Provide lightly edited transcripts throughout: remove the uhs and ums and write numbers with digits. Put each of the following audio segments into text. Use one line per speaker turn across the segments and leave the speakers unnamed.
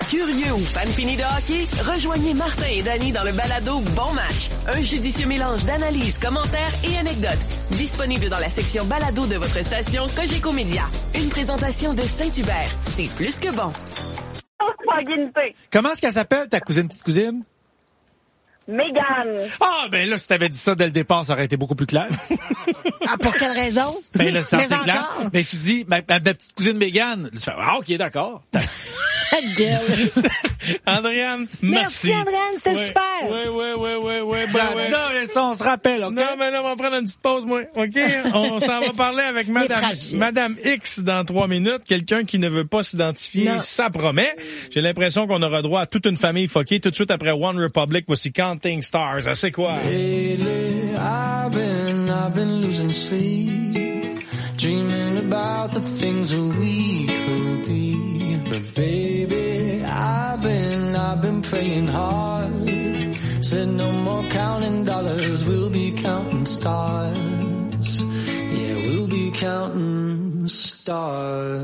Curieux ou fan fini de hockey? Rejoignez Martin et Danny dans le balado Bon Match. Un judicieux mélange d'analyses, commentaires et anecdotes. Disponible dans la section balado de votre station Cogeco Média. Une présentation de Saint-Hubert. C'est plus que bon.
Comment est-ce qu'elle s'appelle, ta petite cousine?
Mégane.
Ah, ben là, si t'avais dit ça dès le départ, ça aurait été beaucoup plus clair.
Ah, pour quelle raison?
Ben là, c'est
Mais
assez clair.
encore.
Mais tu dis, ma petite cousine Mégane. Tu fais, ah, ok, d'accord.
Andréane,
merci. Andréane, c'était super.
Oui.
J'adore ça, on se rappelle, ok?
Non, mais là, on va prendre une petite pause, moi. OK? On s'en va parler avec Madame X dans 3 minutes. Quelqu'un qui ne veut pas s'identifier, ça promet. J'ai l'impression qu'on aura droit à toute une famille fuckée tout de suite après One Republic. Voici Counting Stars. Ah, c'est quoi?
Lately, I've been losing sleep, dreaming about the things that we could be. But baby, I've been praying hard. Said no more counting dollars, we'll be counting stars. Yeah, we'll be counting stars.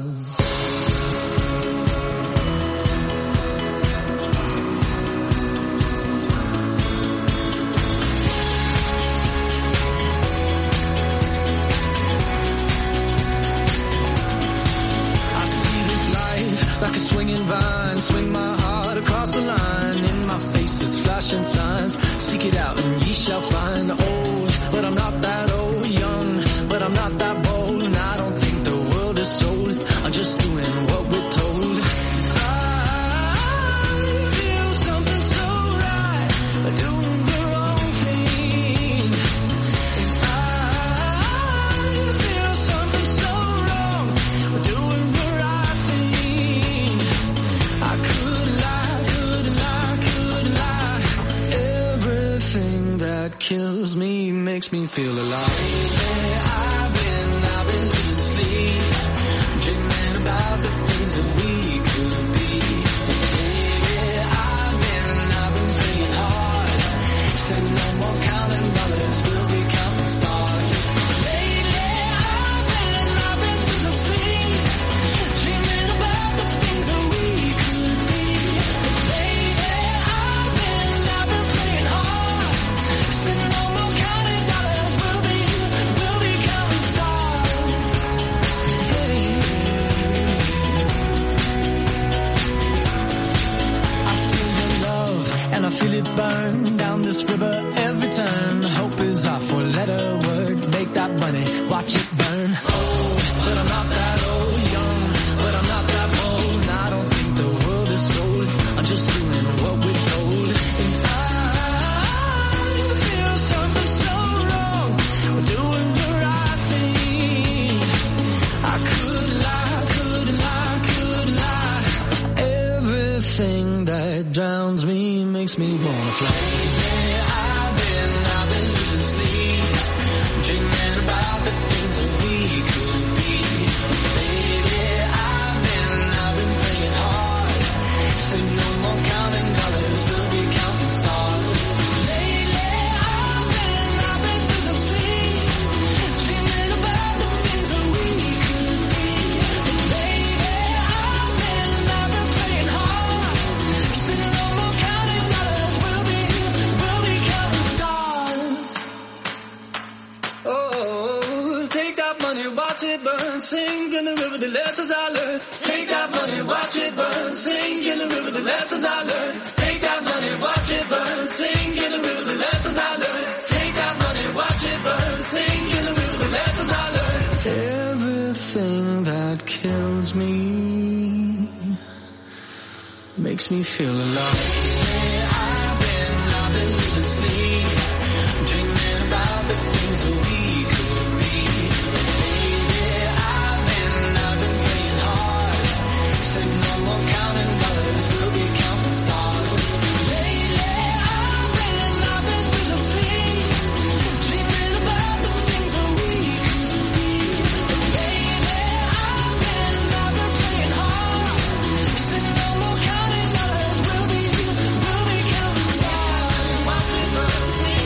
Like a swinging vine, swing my heart across the line. In my face is flashing signs. Seek it out and ye shall find. Old, but I'm not that old. Young, but I'm not that bold. And I don't think the world is sold. I'm just doing what we're told. I feel something so right, doing the wrong thing. And I feel something so wrong, doing the right thing. I could lie. Everything that kills me makes me feel alive. I've been losing sleep, dreaming about the things that we could be. Baby, I've been praying hard. Said no more counting dollars, we'll be counting stars. Lately, I've been losing sleep, dreaming about the things that we could be. Baby, I've been praying hard. Said no more counting dollars, we'll be counting stars. Hey. I feel your love and I feel it burn down this river every turn. Hope is our four-letter word. Make that money, watch it burn. Old, but I'm not that old. Young, but I'm not that bold. And I don't think the world is sold. I'm just doing what we're told. And I feel something so wrong. We're doing the right thing. I could lie. Everything that drowns me makes me wanna fly. I've been losing sleep, dreaming about the things that we could be. Baby, I've been praying hard. Say no more counting dollars, we'll be counting stars. Lately, I've been losing sleep, dreaming about the things that we could be. Baby, I've been praying hard. Say no more counting dollars, we'll be counting stars. Oh, take that money, watch it burn, sing in the river the lessons I learned. Take that money, watch it burn, sing in the river the lessons I learned. Take that money, watch it burn, sing in the river the lessons I learned. Take that money, watch it burn, sing in the river the lessons I learned. Everything that kills me makes me feel alive. I've been losing sleep, dreaming about the things that we could be. Baby, I've been praying hard. Said no more counting dollars, we'll be counting stars. Lately, I've been losing sleep, dreaming about the things that we could be. Baby, I've been praying hard. Said no more counting dollars, we'll be counting stars. Watch it burn,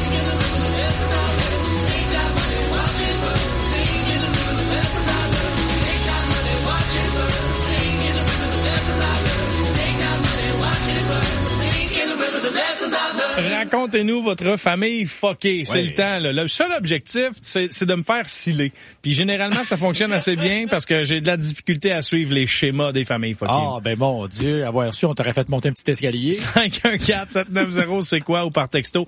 Racontez-nous votre famille fuckée. C'est le temps, là. Le seul objectif, c'est de me faire sciller. Puis généralement, ça fonctionne assez bien parce que j'ai de la difficulté à suivre les schémas des familles fuckées.
Ah, ben mon Dieu, avoir su, on t'aurait fait monter un petit escalier.
514-790, c'est quoi? Ou par texto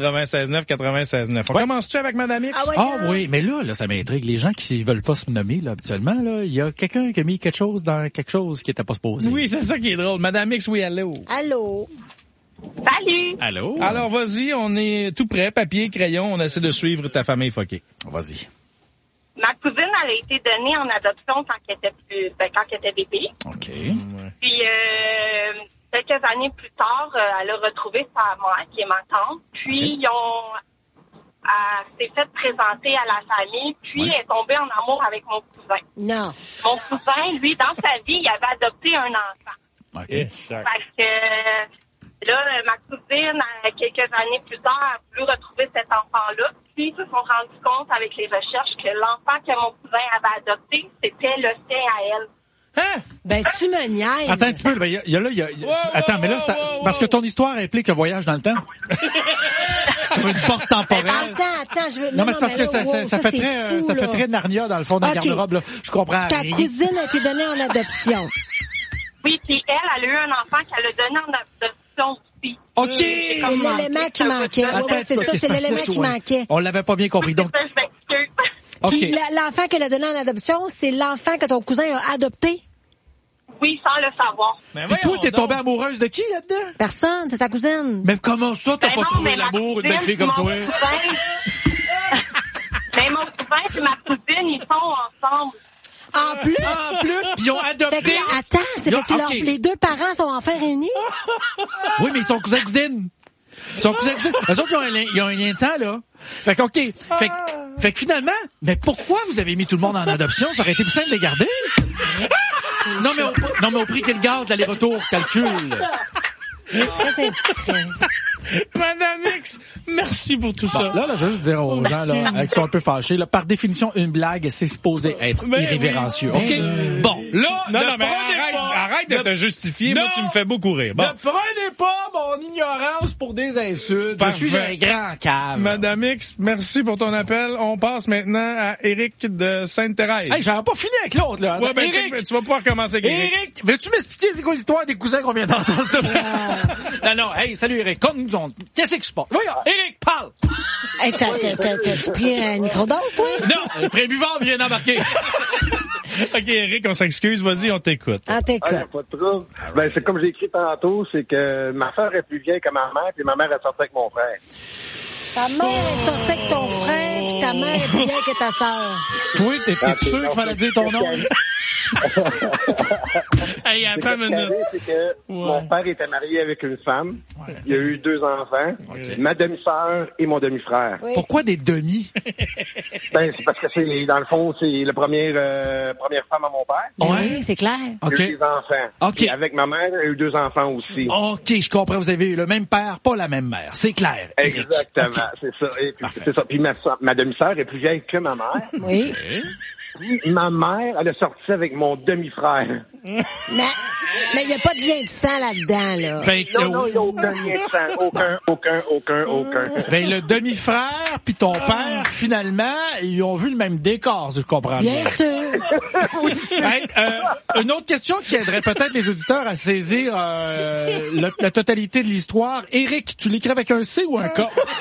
96.9. On commence-tu avec Madame X?
Oui, mais là, ça m'intrigue. Les gens qui veulent pas se nommer, là, habituellement, là, il y a quelqu'un qui a mis quelque chose dans quelque chose qui était pas supposé.
Oui, c'est ça qui est drôle. Madame X, oui, allô.
Allô.
Salut!
Allô?
Alors, vas-y, on est tout prêt. Papier, crayon, on essaie de suivre ta famille fuckée.
Vas-y.
Ma cousine, elle a été donnée en adoption quand elle était bébé.
OK.
Puis, quelques années plus tard, elle a retrouvé sa mère, qui est ma tante. Puis, elle s'est fait présenter à la famille. Puis, elle est tombée en amour avec mon cousin.
Non.
Mon cousin, lui, dans sa vie, il avait adopté un enfant.
OK.
Parce que là, ma cousine, quelques années plus tard, a voulu retrouver cet enfant-là. Puis, ils se sont rendus compte avec les recherches que l'enfant que mon cousin avait adopté, c'était le sien à elle.
Hein?
Ben, tu me niaises.
Attends un petit peu. Attends, mais là, parce que ton histoire implique un voyage dans le temps. Comme une porte temporelle.
Attends, je veux...
Non, mais c'est parce que ça fait très Narnia dans le fond de la garde-robe, là. Je comprends
Ta
rien.
cousine a été donnée en adoption.
Oui, puis elle a eu un enfant qu'elle a donné en adoption aussi.
OK!
C'est l'élément qui manquait. C'est l'élément qui manquait.
On l'avait pas bien compris. Donc,
Je m'excuse.
Puis
OK.
l'enfant qu'elle a donné en adoption, c'est l'enfant que ton cousin a adopté.
Oui, sans le savoir.
Puis toi, t'es tombée amoureuse de qui là-dedans?
Personne, c'est sa cousine.
Mais comment ça, t'as
Ben
pas
non,
trouvé
mais ma
l'amour, une belle
cousine,
fille comme
mon
toi?
cousin- Mais mon cousin et ma cousine, ils sont ensemble.
En plus?
Puis ils ont
Fait
adopté.
que, attends, c'est
Ils ont-
fait que
OK.
les deux parents sont enfin réunis?
Oui, mais ils sont cousins-cousines. Eux autres, ils ont un lien de sang, là. Fait que, OK. Fait que finalement, mais pourquoi vous avez mis tout le monde en adoption? Ça aurait été plus simple de les garder. Non, mais au prix qu'est le gaz, l'aller-retour, calcul.
Très indiscret.
Madame X, merci pour tout ça.
Là, je veux juste dire aux gens, là, qui sont un peu fâchés, là, par définition, une blague, c'est supposé être irrévérencieux.
Oui.
OK? Bon, là,
Non, mais arrête de te justifier. Moi, tu me fais beaucoup rire. Bon.
Ne prenez pas mon ignorance pour des insultes.
Parfait.
Je suis un grand cave.
Madame X, merci pour ton appel. On passe maintenant à Éric de Sainte-Thérèse.
Hey, j'avais pas fini avec l'autre, là.
Ouais, ben,
Éric,
tu vas pouvoir commencer avec Éric.
Éric, veux-tu m'expliquer c'est quoi l'histoire des cousins qu'on vient d'entendre? Non, hey, salut Éric. Qu'est-ce que je passe? Voyons, Éric, parle!
Hey, t'as-tu pris une microdose, toi?
Non, le pré-buvard vient d'embarquer.
OK, Éric, on s'excuse. Vas-y, on t'écoute.
Ah, t'écoute.
Pas de trouble. Ben, c'est comme j'ai écrit tantôt, c'est que ma sœur est plus vieille que ma mère, puis ma mère est sortie avec mon frère.
Ta mère est sortie avec ton frère, puis ta mère est plus vieille que ta sœur.
Toi, t'es sûr qu'il fallait dire ton nom?
Hey, attends une minute.
C'est que mon père était marié avec une femme. Il y a eu 2 enfants. Ma demi-sœur et mon demi-frère.
Oui.
Pourquoi des demi?
Ben, c'est parce que c'est, dans le fond, c'est la première femme à mon père.
Oui, c'est clair.
Il y a eu des enfants.
OK.
Et avec ma mère, il y a eu 2 enfants aussi.
OK, je comprends. Vous avez eu le même père, pas la même mère. C'est clair. Éric.
Exactement,
OK.
c'est ça. Et puis, c'est ça. Puis ma demi-sœur est plus vieille que ma mère.
Oui.
Puis ma mère, elle a sorti avec mon demi-frère.
Mais il n'y a pas de lien de sang là-dedans, là.
Ben,
Non, il n'y a aucun lien de sang. Aucun.
ben, le demi-frère puis ton père, finalement, ils ont vu le même décor, si je comprends bien.
Bien sûr.
Hey, une autre question qui aiderait peut-être les auditeurs à saisir la totalité de l'histoire. Éric, tu l'écris avec un C ou un K?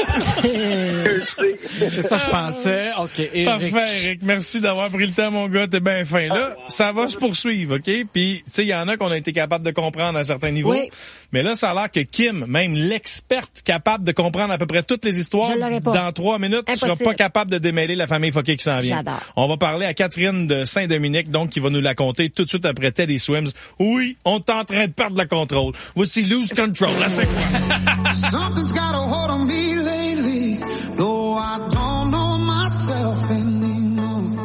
C'est ça, je pensais. OK, Éric.
Parfait, Éric. Merci d'avoir pris le temps, mon gars. T'es bien fin. Là, ça va se poursuivre, OK? Puis, tu sais, il y en a qu'on a été capable de comprendre à un certain niveau.
Oui.
Mais là, ça a l'air que Kim, même l'experte capable de comprendre à peu près toutes les histoires,
Je l'aurais pas.
dans 3 minutes, tu seras
Impossible.
pas capable de démêler la famille fuckée qui s'en vient.
J'adore.
On va parler à Catherine de Saint-Dominique, donc, qui va nous la conter tout de suite après Teddy Swims. Oui, on est en train de perdre le contrôle. Voici Lose Control. Là, c'est quoi?
Something's got a hold on me lately. No, I don't know myself anymore.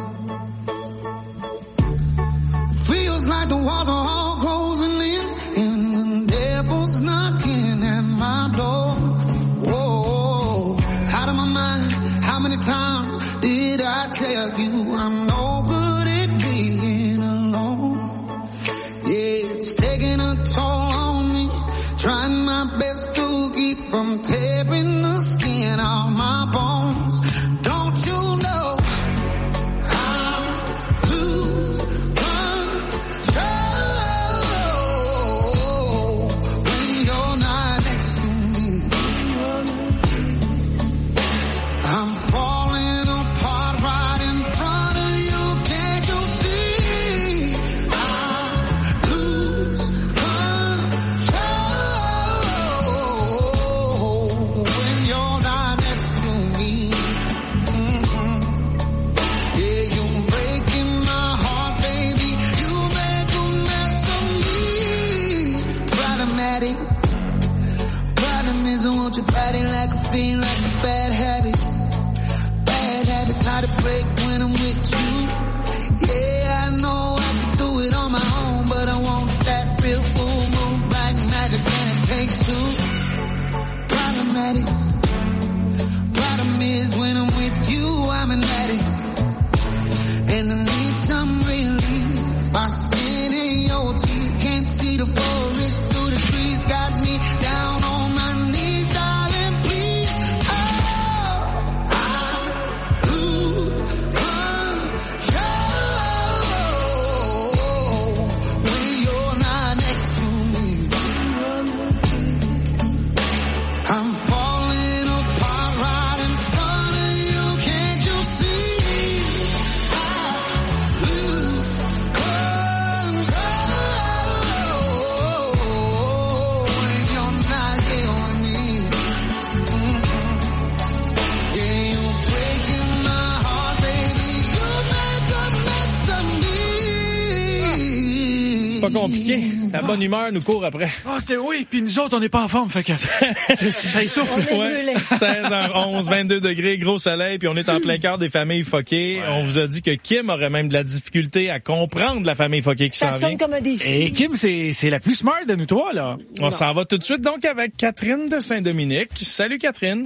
Feels like the walls are all closing in and the devil's knocking at my door. Whoa, out of my mind. How many times did I tell you I'm no good at being alone? Yeah, it's taking a toll on me. Trying my best to keep from tearing the skin off my bones. Don't you know I lose control when you're not next to me? I'm falling apart right in front of you. Can't you see? I lose control when you're not next to me. Yeah, you're breaking my heart, baby. You make a mess of me. Problematic. Problem is I want your body like a fiend, like a bad habit. Bad habits hard to break when I'm with you. Yeah, I know I can do it on my own, but I want that real full moon, black magic, and it takes two. Problematic. Problem is when I'm with you, I'm an addict, and I need some relief by spinning your teeth. Can't see the forest through the trees, got me down on my knees, darling, please. Oh, I lose control when you're not next to me. I'm falling apart right in front of you. Can't you see? I lose control when you're not here with me. Yeah, you're breaking my heart, baby. You make a mess of me.
Pas compliqué. La bonne humeur nous court après.
Ah, c'est oui, puis nous autres, on n'est pas en forme, fait que ça essouffle.
On est brûlés.
16h11, 22 degrés, gros soleil, puis on est en plein cœur des familles fuckées. On vous a dit que Kim aurait même de la difficulté à comprendre la famille fuckée qui
Ça
s'en vient.
sonne comme un défi.
Et Kim, c'est la plus smart de nous trois, là.
On s'en va tout de suite donc avec Catherine de Saint-Dominique. Salut Catherine.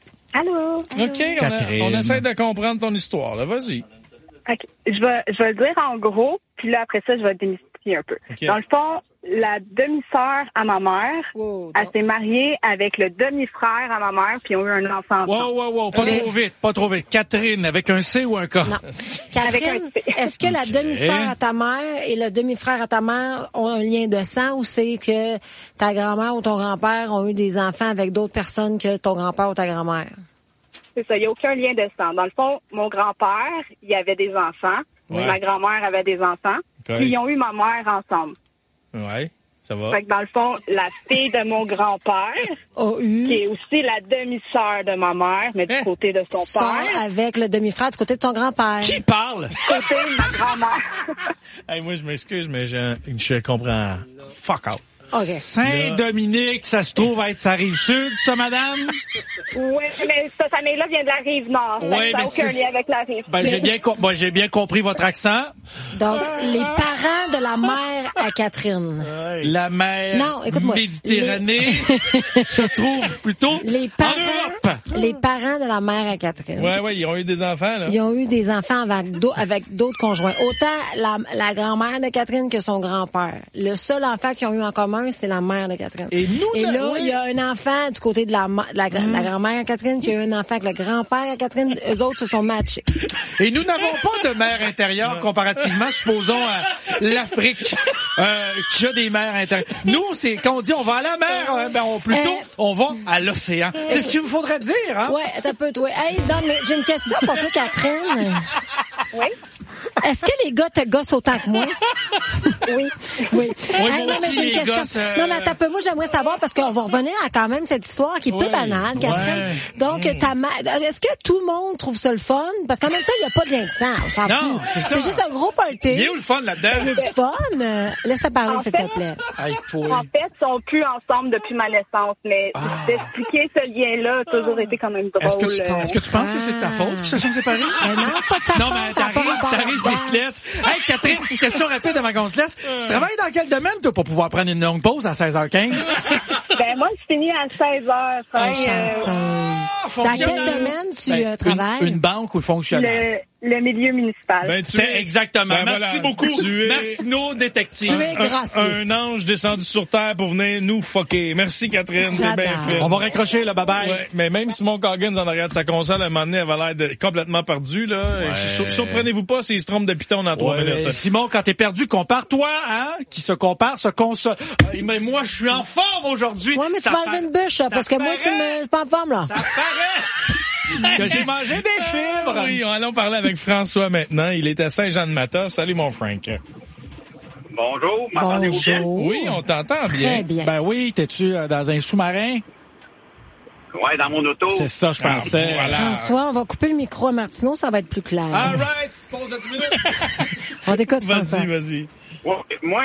Allô?
OK,
Catherine.
on essaie de comprendre ton histoire, là. Vas-y.
OK. Je vais le dire en gros, puis là, après ça, je vais démystifier un peu.
OK.
Dans le fond, la demi-sœur à ma mère,
Wow,
elle s'est mariée avec le demi-frère à ma mère, puis ils ont eu un enfant ensemble.
Wow, pas trop vite. Catherine, avec un C ou un K?
Non. Catherine,
Avec un C.
est-ce que la demi-sœur à ta mère et le demi-frère à ta mère ont un lien de sang ou c'est que ta grand-mère ou ton grand-père ont eu des enfants avec d'autres personnes que ton grand-père ou ta grand-mère?
C'est ça, il n'y a aucun lien de sang. Dans le fond, mon grand-père, il avait des enfants.
Ouais.
Ma grand-mère avait des enfants.
OK.
Puis ils ont eu ma mère ensemble.
Ouais, ça va.
Fait que dans le fond, la fille de mon grand-père,
A eu
qui est aussi la demi-sœur de ma mère, mais du côté de son
sort
père,
avec le demi-frère du côté de ton grand-père.
Qui parle?
du côté de ma grand-mère.
Hey, moi, je m'excuse, mais je comprends. Fuck out.
OK.
Saint-Dominique, ça se trouve à être sa rive sud, ça, madame?
Oui, mais cette famille-là vient de la rive nord.
Ouais,
Ça n'a
mais
aucun
c'est-
lien avec la rive
Ben,
sud.
j'ai bien compris votre accent.
Donc, les parents de la mère à Catherine.
La mer
Non, écoute-moi.
Méditerranée se trouve plutôt
Les
en
parents,
Europe.
les parents de la mère à Catherine.
Ouais, ils ont eu des enfants, là.
Ils ont eu des enfants avec d'autres conjoints. Autant la grand-mère de Catherine que son grand-père. Le seul enfant qu'ils ont eu en commun, c'est la mère de Catherine.
Et nous,
Et
là,
là,
oui.
il y a un enfant du côté de la grand-mère à Catherine qui a eu un enfant avec le grand-père à Catherine. Eux autres se sont matchés.
Et nous n'avons pas de mer intérieure comparativement, supposons, à l'Afrique, qui a des mers intérieures. Nous, c'est quand on dit on va à la mer, plutôt, on va à l'océan. C'est ce qu'il vous faudrait dire, hein?
Ouais, attends un peu, toi. Hey, j'ai une question pour toi, Catherine.
Oui?
Est-ce que les gars te gossent autant que moi?
Oui.
Oui.
moi
non,
aussi,
mais j'ai une
les
question.
gosses,
Non, mais attends un peu. Moi, j'aimerais savoir, parce qu'on va revenir à quand même cette histoire qui est peu banale, Catherine.
Ouais.
Donc, ta mère, est-ce que tout le monde trouve ça le fun? Parce qu'en même temps, il n'y a pas de lien de sang. On s'en
Non,
fout.
c'est ça.
C'est juste un gros party.
Il est où le fun
Il y a
là-dedans?
du fun. Laisse-le parler,
En
s'il
fait-
te plaît.
Hey, toi.
En fait, ils sont plus ensemble depuis ma naissance, mais d'expliquer ce lien-là a toujours été quand même drôle.
Est-ce que tu penses que c'est de ta faute qu'ils se sont séparés?
Mais non, c'est pas de sa
Non,
faute,
mais
t'as pas rapport
t'arrives,
là-dedans.
puis se laisse. Hey, Catherine, petite question rapide avant qu'on se laisse. Tu travailles dans quel domaine, toi, pour pouvoir prendre une longue pause à 16h15?
Ben, moi, je finis à 16h.
Chanceuse. Dans quel domaine tu travailles?
Une banque ou fonctionnaire?
le milieu municipal.
Ben,
C'est exactement.
Ben,
Merci
voilà.
beaucoup,
Tu es-
Martineau, détective.
Tu es gracieux.
Un ange descendu sur terre pour venir nous fucker. Merci, Catherine. T'es bien
J'adore.
fait.
On va raccrocher, là. Bye-bye.
Ouais, mais même Simon Coggins en arrière de sa console, à un moment donné, elle avait l'air complètement perdue, là.
Ouais.
Surprenez-vous pas s'il se trompe de piton dans 3
Ouais,
minutes.
mais Simon, quand t'es perdu, compare-toi, hein? Qui se compare, se console. Mais moi, je suis en forme aujourd'hui.
Ouais, mais
Ça
tu vas enlever une bûche, là,
ça
parce que moi, tu
paraît.
me mets pas en forme, là.
Ça paraît que j'ai mangé des fibres.
Oui, allons parler avec François maintenant. Il est à Saint-Jean-de-Mata. Salut, mon Frank.
Bonjour, m'entendez-vous bien?
Bonjour.
Oui, on t'entend
Très
bien.
bien.
Ben oui, t'es-tu dans un sous-marin?
Ouais, dans mon auto.
C'est ça, je pensais.
voilà.
François, on va couper le micro à Martineau, ça va être plus clair.
All right, pause de 10 minutes.
On t'écoute, François.
Vas-y.
Ouais, moi,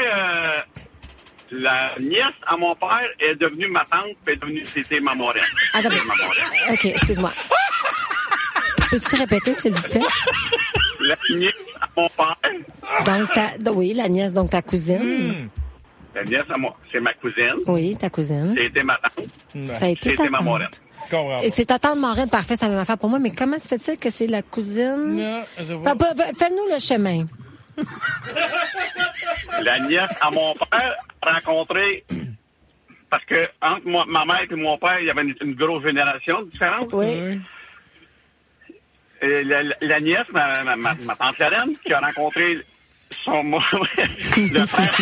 la nièce à mon père est devenue ma tante, puis c'était ma marraine.
Attends,
C'est ma marraine.
OK, excuse-moi. Peux-tu répéter, s'il vous plaît?
La nièce à mon père,
Donc, oui, la nièce, donc ta cousine.
la nièce à moi, c'est ma cousine,
Oui, ta cousine.
c'était ma tante,
Ça a été ta
c'était ma
tante.
marraine.
Comprends.
Et c'est ta tante marraine, parfait, c'est la même affaire pour moi, mais comment se fait-il que c'est la cousine?
Non, je vois.
Fais-nous le chemin.
La nièce à mon père a rencontré, parce que entre ma mère et mon père, il y avait une grosse génération de différence.
Oui.
Et la nièce, ma tante Lorraine, qui a rencontré le frère.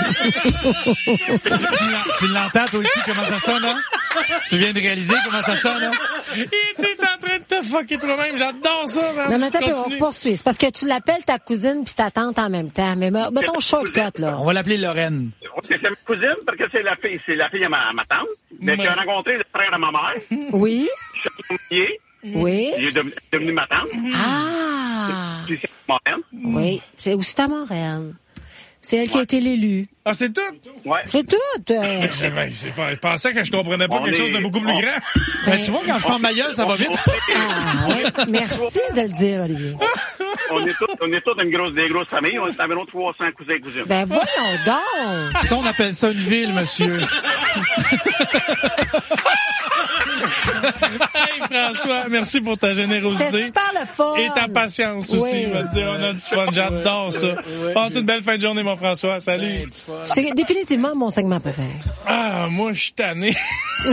Tu l'entends, toi aussi, comment ça sonne, hein? Tu viens de réaliser comment ça sonne, hein?
Il était en train de te fucker toi-même. J'adore ça, man.
Non, mais attends, on
Continue.
poursuit. C'est parce que tu l'appelles ta cousine puis ta tante en même temps. Mais mettons shortcut, là.
On va l'appeler Lorraine.
C'est ma cousine, parce que c'est la fille à ma tante, mais qui a rencontré le frère de ma mère.
Oui?
Je suis marié,
Oui?
il est devenu ma tante,
Ah!
puis c'est ma marraine.
Oui. C'est aussi ta marraine. C'est elle qui a été l'élu.
Ah, c'est tout?
Ouais.
C'est tout.
Je pensais que je comprenais pas
On
quelque
est-
chose de beaucoup plus
on-
grand.
Ben, tu vois, quand je fais ma gueule, ça va vite.
Ah, oui. Merci de le dire, Olivier.
On est tous des grosses familles. On est environ 300 cousins et cousines.
Ben, voyons donc.
Ça, on appelle ça une ville, monsieur.
Hey, François, merci pour ta générosité.
C'était super le fun.
Et ta patience aussi,
Oui.
je vais te dire. On a du fun. J'adore ça. Passe une belle fin de journée, mon François. Salut.
C'est définitivement mon segment préféré.
Ah, moi, je suis tanné. Je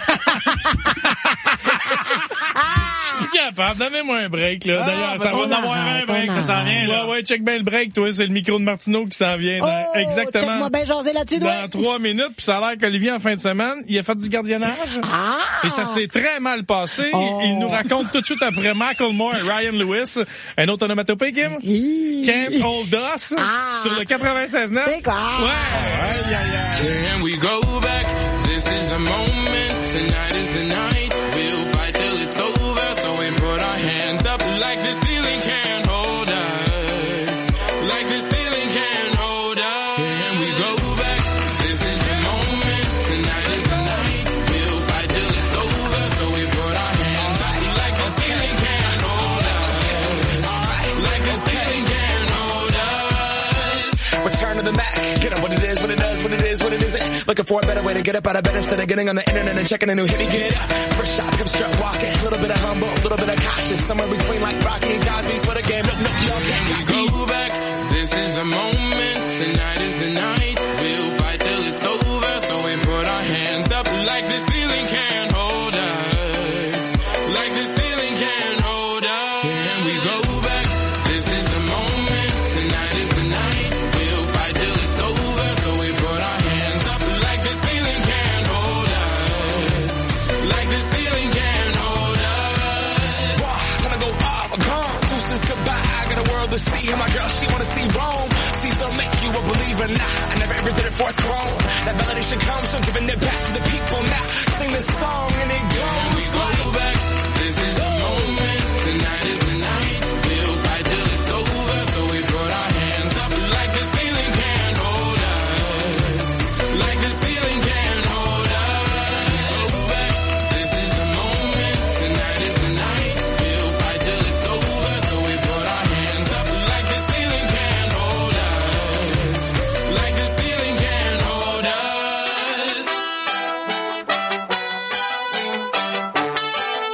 suis plus capable. Donnez-moi un break, là. D'ailleurs, ça va
on
en avoir un
arrête,
break,
on
ça s'en
arrête.
vient, là. Ouais, check bien le break, toi. C'est le micro de Martineau qui s'en vient.
Oh,
Exactement.
check-moi bien jaser là-dessus,
Dans
ouais.
3 minutes, puis ça a l'air qu'Olivier, en fin de semaine, il a fait du gardiennage.
Ah!
Et ça s'est très mal passé.
Oh.
Il nous raconte tout de suite après Macklemore et Ryan Lewis. Un autre onomatopée, Kim? Can't Hold Us
Ah.
sur le 96.9.
C'est quoi?
Ouais. Aïe, aïe, aïe.
Can we go back? This is the moment. Tonight is the night. We'll fight till it's over. So we put our hands up like the ceiling can't hold us. Like the ceiling can't hold us. Can we go back? This is the moment. Tonight is the night. We'll fight till it's over. So we put our hands up like the ceiling can't hold us. Like the ceiling can't hold us.
Return to the Mac. Get up what it is, what it does, what it is, what it isn't. Looking for a better way to get up out of bed instead of getting on the internet and checking a new hit. Me get up. First shot, come strut walking. A little bit of humble, a little bit of cautious. Somewhere between like Rocky and Cosby's for the game. Look, y'all can't
Go back, this is the moment, tonight is the night, we'll fight till it's over, so we put our hands up like the ceiling can't hold us, like the ceiling can't hold us. Can we go back, this is the moment, tonight is the night, we'll fight till it's over, so we put our hands up like the ceiling can't hold us, like the ceiling can't hold us.
Wanna go up, gone, deuces goodbye. I got a world to see, and my girl, she wanna see Rome. Caesar make you a believer, nah, I never ever did it for a throne. That validation comes from giving it back to the people, now sing this song and it goes like,
Go back, this is the moment, tonight is the night, we'll fight till it's over, so we put our hands up like the ceiling can't hold us, like the ceiling can't hold us. Go back, this is the moment, tonight is the night, we'll fight till it's over, so we put our hands up like the ceiling can't hold us, like the ceiling can't hold us.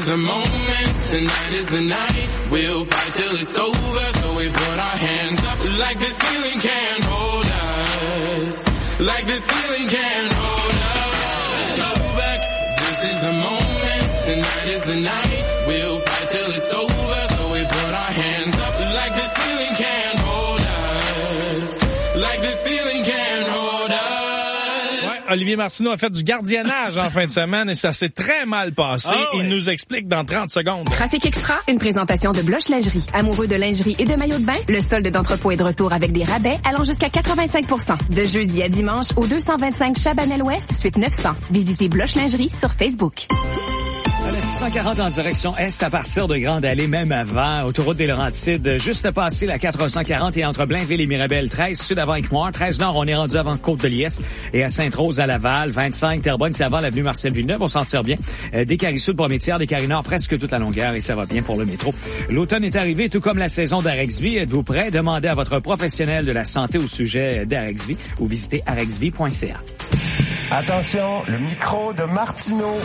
is the moment, tonight is the night. We'll fight till it's over, so we put our hands up like the ceiling can't hold us. Like the ceiling can't hold us. Let's go back. This is the moment, tonight is the night. We'll fight till it's over, so we put our hands up like the ceiling can't hold us. Like the ceiling can't hold us.
Olivier Martineau a fait du gardiennage en fin de semaine et ça s'est très mal passé. Oh, Il nous explique dans 30 secondes.
Trafic Extra, une présentation de Bloch Lingerie. Amoureux de lingerie et de maillots de bain, le solde d'entrepôt est de retour avec des rabais allant jusqu'à 85%. De jeudi à dimanche au 225 Chabanel-Ouest, suite 900. Visitez Bloch Lingerie sur Facebook.
La 640 en direction Est à partir de Grande Allée, même avant. Autoroute des Laurentides, juste passé la 440 et entre Blainville et Mirabel. 13 sud avant Équimoire. 13 nord, on est rendu avant Côte-de-Liesse et à Sainte-Rose à Laval. 25 Terrebonne, c'est avant l'avenue Marcel-Villeneuve. On s'en tire bien. Des Carrés Sud, premier tiers, des Carrés Nord, presque toute la longueur et ça va bien pour le métro. L'automne est arrivé, tout comme la saison d'Arexvie. Êtes-vous prêt? Demandez à votre professionnel de la santé au sujet d'Arexvie ou visitez arexvie.ca.
Attention, le micro de Martineau.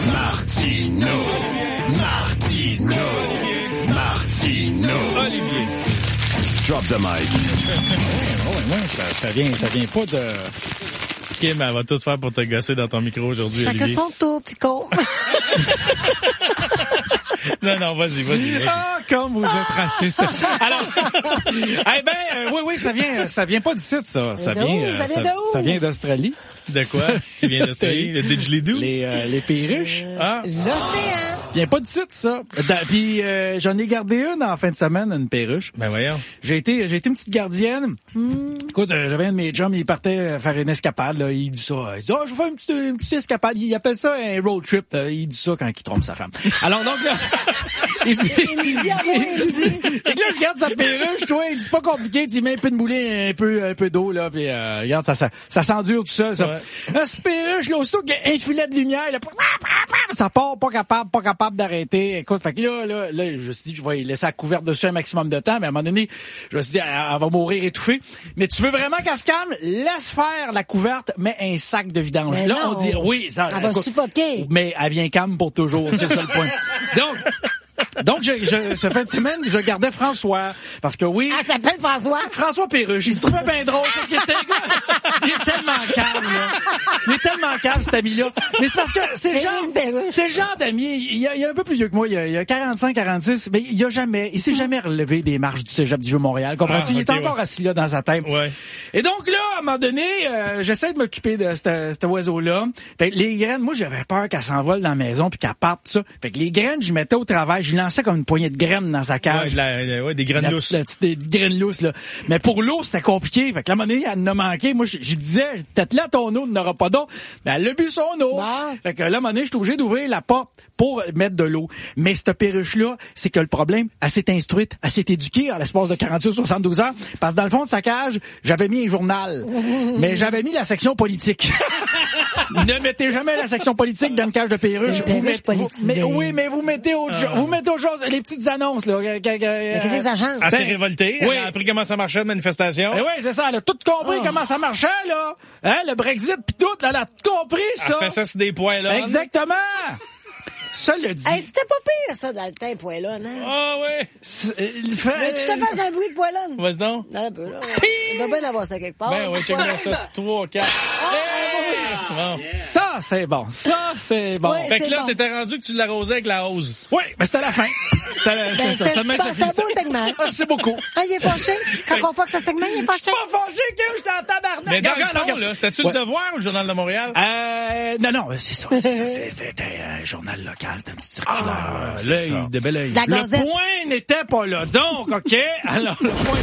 Martineau.
Olivier.
Drop the mic.
Ça vient pas de...
Kim, elle va tout faire pour te gosser dans ton micro aujourd'hui,
Chacun
Olivier.
son tour, petit con.
Non, vas-y.
Ah, comme vous êtes raciste. Alors, oui, ça vient pas du site, ça. Ça vient d'Australie.
De quoi? Qui vient d'Australie? Le didgeridoo?
Les perruches.
L'océan.
Vient pas du site, ça. Puis j'en ai gardé une en fin de semaine, une perruche.
Ben voyons.
J'ai été une petite gardienne. Écoute, j'avais un de mes chums, il partait faire une escapade, là. Il dit ça. Il dit, je vais faire une petite escapade. Il appelle ça un road trip. Il dit ça quand il trompe sa femme. Alors donc là, il dit, là, je garde sa perruche, toi. Il dit, c'est pas compliqué. Tu mets un peu de moulin, un peu d'eau, là. Puis regarde, ça s'endure tout ça.
Ouais.
Là, cette perruche, là, aussitôt qu'il y a un filet de lumière, là, ça part, pas capable d'arrêter. Écoute, fait que là, je me suis dit, je vais laisser la couverte dessus un maximum de temps, mais à un moment donné, je me suis dit, elle va mourir étouffée. Mais tu veux vraiment qu'elle se calme? Laisse faire la couverte, mets un sac de vidange. Mais là, non, on dit, oui, ça,
elle va suffoquer.
Mais elle vient calme pour toujours, c'est ça le point. Donc, ce fin de semaine, je gardais François. Parce que oui.
Elle s'appelle François?
François Perruche. Il se trouvait bien drôle parce qu'il était, il est tellement calme, là. Il est tellement calme, cet ami-là. Mais c'est parce que c'est le genre d'ami. Il y a un peu plus vieux que moi. Il y a 45, 46. Mais il s'est jamais relevé des marches du Cégep du Vieux-Montréal. Comprends-tu? Il est encore assis là dans sa tête.
Ouais.
Et donc là, à un moment donné, j'essaie de m'occuper de cet oiseau-là. Fait que les graines, moi, j'avais peur qu'elle s'envole dans la maison puis qu'elle parte, ça. Fait que les graines, je mettais au travail. Je lançais comme une poignée de graines dans sa cage.
Ouais, des graines lousses.
Des graines lousses, là. Mais pour l'eau, c'était compliqué. Fait que la monnaie, elle en a manqué. Moi, je disais, peut-être là, ton eau n'aura pas d'eau. Mais elle a bu son eau. Fait que là, monnaie, j'étais obligé d'ouvrir la porte pour mettre de l'eau. Mais cette perruche-là, c'est que le problème, elle s'est instruite, elle s'est éduquée en l'espace de 48 ou 72 heures. Parce que dans le fond de sa cage, j'avais mis un journal. Mais j'avais mis la section politique. Ne mettez jamais la section politique dans une cage de perruche. Mais vous mettez autre chose, les petites annonces, là.
Qu'est-ce que ça change?
Elle s'est révoltée. Elle a appris comment ça marchait, la manifestation.
Oui, c'est ça. Elle a tout compris comment ça marchait, là. Hein, le Brexit pis tout, là, elle a tout compris, ça.
Elle fait ça sur des points, là.
Exactement. Ça le dit.
Hey, c'était pas pire, ça, dans le temps, poêlonne, hein?
Ah, oui.
Mais tu te fasses un bruit de poêlonne?
Vas-y donc.
Un peu, là. On doit bien avoir ça quelque part.
Ben, oui, check ça. 3, 4.
Bon. Ça, c'est bon.
Ouais,
fait que là, t'étais rendu que tu l'arrosais avec la hose.
Oui, mais c'était la fin.
C'était un beau segment.
C'est beaucoup.
Ah, il est fâché. Quand on voit que ça segment, il est fâché.
Je suis pas fâché, Kim, j'étais en tabarnak.
Mais dans le fond, là, c'était-tu le Devoir ou le Journal de Montréal?
Non, c'est ça. C'était un journal local, c'était un petit circulaire.
L'œil, de bel œil.
Le point n'était pas là. Donc, OK. Alors, le point...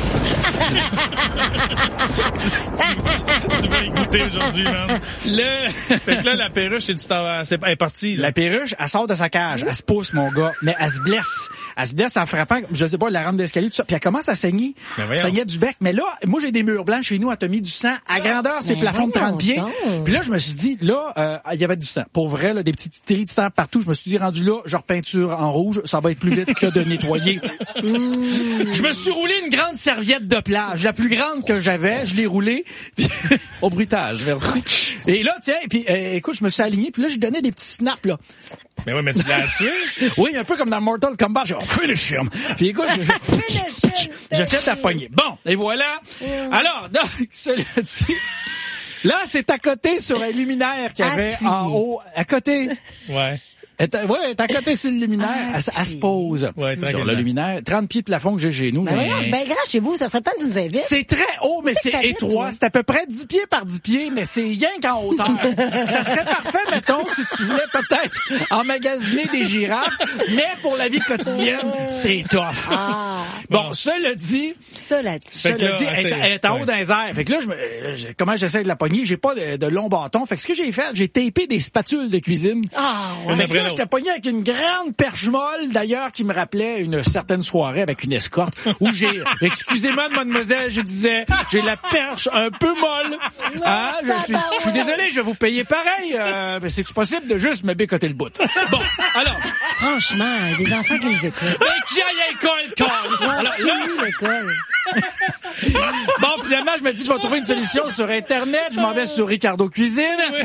tu vas y goûter aujourd'hui, man. Fait que là, la perruche, elle est partie. Là.
La perruche, elle sort de sa cage. Elle se pousse, mon gars. Mais elle se blesse. Elle se blesse en frappant, je sais pas, la rampe d'escalier, tout ça. Puis elle commence à saigner. Elle saignait du bec. Mais là, moi, j'ai des murs blancs chez nous. Elle t'a mis du sang. À grandeur, c'est plafond de 30 pieds. Puis là, je me suis dit, là, il y avait du sang. Pour vrai, là, des petites trilles de sang partout. Je me suis dit, rendu là, je repeinture en rouge. Ça va être plus vite que de nettoyer. Je me suis roulé une grande serviette de plage. La plus grande que j'avais. Je l'ai roulée au bruitage. message. Merci. Et là, tiens, puis écoute, je me suis aligné, puis là, je donnais des petits snaps, là.
Mais oui, mais tu l'as tué?
Oui, un peu comme dans Mortal Kombat. J'ai dit, finish him. Puis écoute, j'essaie de la pogner. Bon, et voilà. Alors, donc, cela dit... Là, c'est à côté sur un luminaire qu'il y avait en haut. À côté.
Ouais.
Elle est à côté sur le luminaire. Elle se pose sur le luminaire. 30 pieds de plafond que j'ai chez nous.
Ben voyons, c'est bien grand chez vous. Ça serait le temps que tu nous invites.
C'est très haut, mais c'est étroit. C'est à peu près 10 pieds par 10 pieds, mais c'est rien qu'en hauteur. Ça serait parfait, mettons, si tu voulais peut-être emmagasiner des girafes, mais pour la vie quotidienne, c'est tough. Bon, cela dit, elle est en haut dans les airs. Fait que là, comment j'essaie de la pogner? J'ai pas de long bâton. Fait que ce que j'ai fait, j'ai tapé des spatules de cuisine. J'étais pogné avec une grande perche molle, d'ailleurs, qui me rappelait une certaine soirée avec une escorte, où excusez-moi, mademoiselle, je disais, j'ai la perche un peu molle. Hein, je suis désolé, je vais vous payer pareil. Mais c'est-tu possible de juste me bécoter le bout? Bon, alors.
Franchement, des enfants qui nous écoutent.
Et qui aille à l'école, alors là.
L'école.
Bon, finalement, je me dis, je vais trouver une solution sur Internet. Je m'en vais sur Ricardo Cuisine.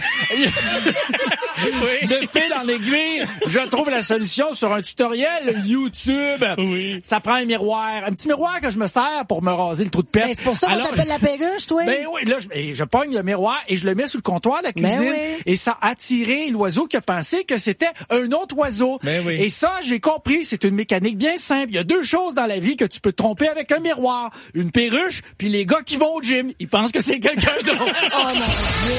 De fil en aiguille, je trouve la solution sur un tutoriel YouTube.
Oui.
Ça prend un miroir. Un petit miroir que je me sers pour me raser le trou de pète.
Ben, c'est pour ça qu'on t'appelle la perruche, toi.
Ben oui, là, je pogne le miroir et je le mets sur le comptoir de la cuisine.
Ben oui.
Et ça a attiré l'oiseau qui a pensé que c'était un autre oiseau.
Ben oui.
Et ça, j'ai compris, c'est une mécanique bien simple. Il y a deux choses dans la vie que tu peux te tromper avec un miroir. Une perruche, puis les gars qui vont au gym. Ils pensent que c'est quelqu'un d'autre.
Oh mon Dieu.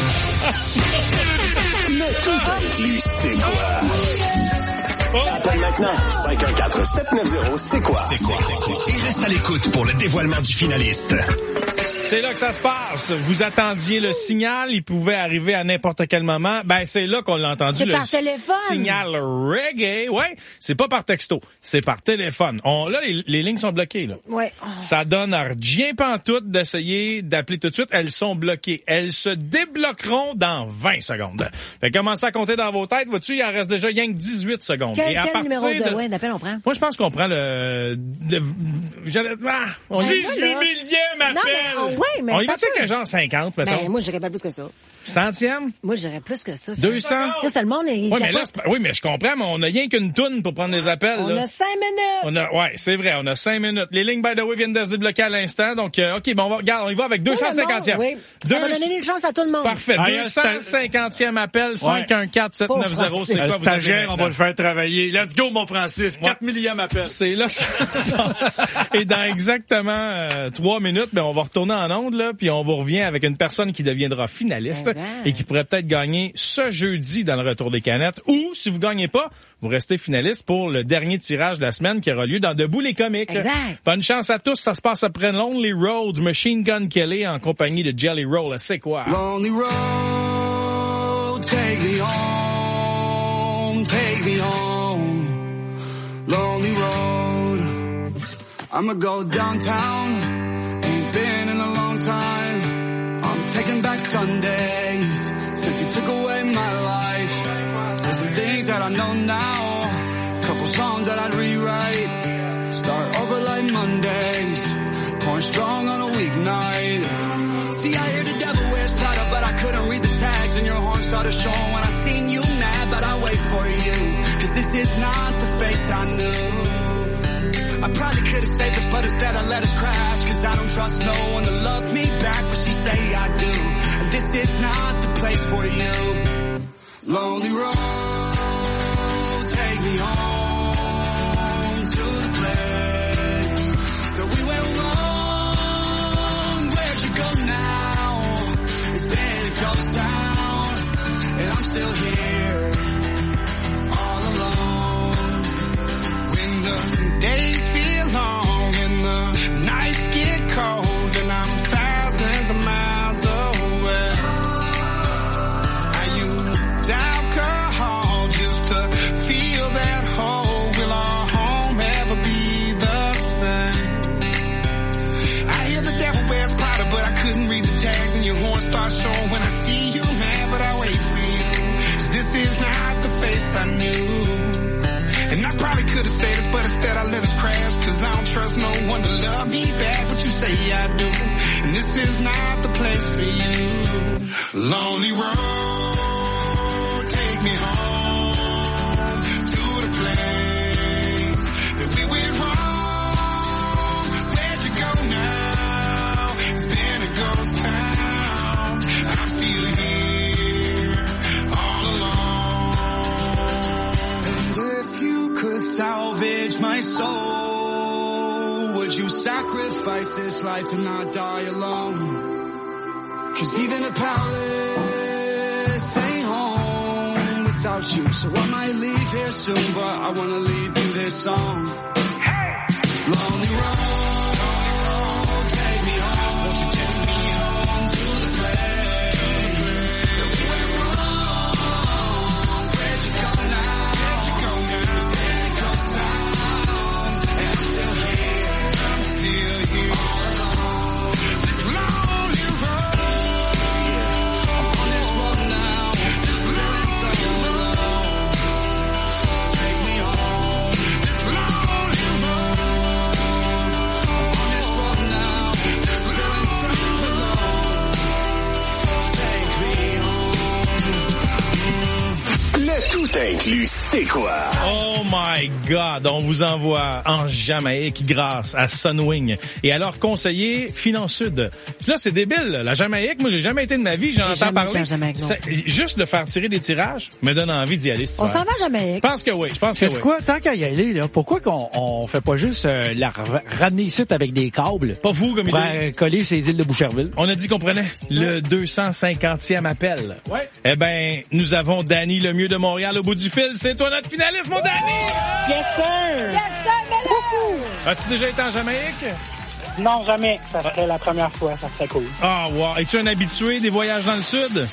Le tout inclus, c'est quoi? Appelle maintenant 514-790, c'est quoi? Et reste à l'écoute pour le dévoilement du finaliste.
C'est là que ça se passe. Vous attendiez le signal, il pouvait arriver à n'importe quel moment. Ben, c'est là qu'on l'a entendu.
C'est par téléphone.
Signal reggae. Ouais, c'est pas par texto, c'est par téléphone. Là, les lignes sont bloquées, là.
Ouais.
Ça donne à rien pantoute d'essayer d'appeler tout de suite. Elles sont bloquées. Elles se débloqueront dans 20 secondes. Fait commencez à compter dans vos têtes. Vois-tu, il en reste déjà rien que 18 secondes.
Quel numéro d'appel on prend?
Moi, je pense qu'on prend le 18 millième appel.
Oui, mais
on y va-tu que genre 50, mettons?
Ben, moi, j'irais pas plus que ça.
Centième?
Moi, j'irais plus que ça.
200?
Là, le monde est
oui, mais je comprends, mais on n'a rien qu'une toune pour prendre des appels.
On a 5 minutes.
Ouais, c'est vrai, on a 5 minutes. Les lignes, by the way, viennent de se débloquer à l'instant. Donc, OK, bon, on y va avec 250e.
Oui, ça va donner une chance à tout le monde.
Parfait. 250e appel, 514-790, c'est quoi?
Stagiaire, on va le faire travailler. Let's go, mon Francis. 4 millième appel.
C'est là que ça se passe. Et dans exactement 3 minutes, on va retourner en onde, là, puis on vous revient avec une personne qui deviendra finaliste et qui pourrait peut-être gagner ce jeudi dans le retour des canettes. Ou, si vous gagnez pas, vous restez finaliste pour le dernier tirage de la semaine qui aura lieu dans Debout les comiques.
Exact.
Bonne chance à tous. Ça se passe après Lonely Road, Machine Gun Kelly en compagnie de Jelly Roll. C'est quoi?
Lonely road, take me home, take me home. Lonely road, I'ma go downtown, ain't been in a long time. I'm taking back Sundays, since you took away my life. There's some things that I know now, couple songs that I'd rewrite. Start over like Mondays, pouring strong on a weeknight. See, I hear the devil wears Prada, but I couldn't read the tags, and your horn started showing when I seen you mad, but I wait for you, cause this is not the face I knew. I probably could've saved us, but instead I let us crash, cause I don't trust no one to love me back, but she say I do, and this is not the place for you. Lonely road, take me home to the place that we went wrong. Where'd you go now? It's been a ghost town, and I'm still here, all alone. When the days feel long and the nights get cold, and I'm thousands of miles away. I use alcohol just to feel that hole. Will our home ever be the same? I hear the devil wears Prada, but I couldn't read the tags, and your horn starts showing when I see you mad, but I wait for you, 'cause this is not the face I knew. And I probably could've stayed us, but instead I let us crash, 'cause I don't trust no one to love me back, but you say I do, and this is not the place for you. Lonely road, take me home to the place that we went wrong. Where'd you go now? It's been a ghost town. I'm still here, all alone. And if you could salvage my soul, would you sacrifice this life to not die alone? 'Cause even a palace ain't home without you. So I might leave here soon, but I wanna leave you this song. Lonely road, take me home. Won't you take me home to the place that we went wrong? Where'd you go now? It's been a ghost town, and I'm still here, all alone. This lonely road.
Tout inclus, c'est quoi?
Oh my God! On vous envoie en Jamaïque grâce à Sunwing et à leur conseiller Finance Sud. Là, c'est débile. La Jamaïque, moi, j'ai jamais été de ma vie. J'en entends parler. Juste de faire tirer des tirages me donne envie d'y aller.
On s'en va à Jamaïque.
Je pense que oui. Je pense que oui.
Quoi? Tant qu'à y aller, là, pourquoi qu'on fait pas juste la ramener ici avec des câbles?
Pas fou comme
pour
idée.
Coller ces îles de Boucherville.
On a dit qu'on prenait le 250e appel. Ouais. Eh ben, nous avons Danny le mieux de Montréal au bout du fil. C'est toi notre finaliste, mon Danny!
Yes, sir!
Yes, sir, Mélanie!
As-tu déjà été en Jamaïque?
Non, jamais. Ça serait la première fois. Ça serait cool.
Ah, wow. Es-tu un habitué des voyages dans le Sud?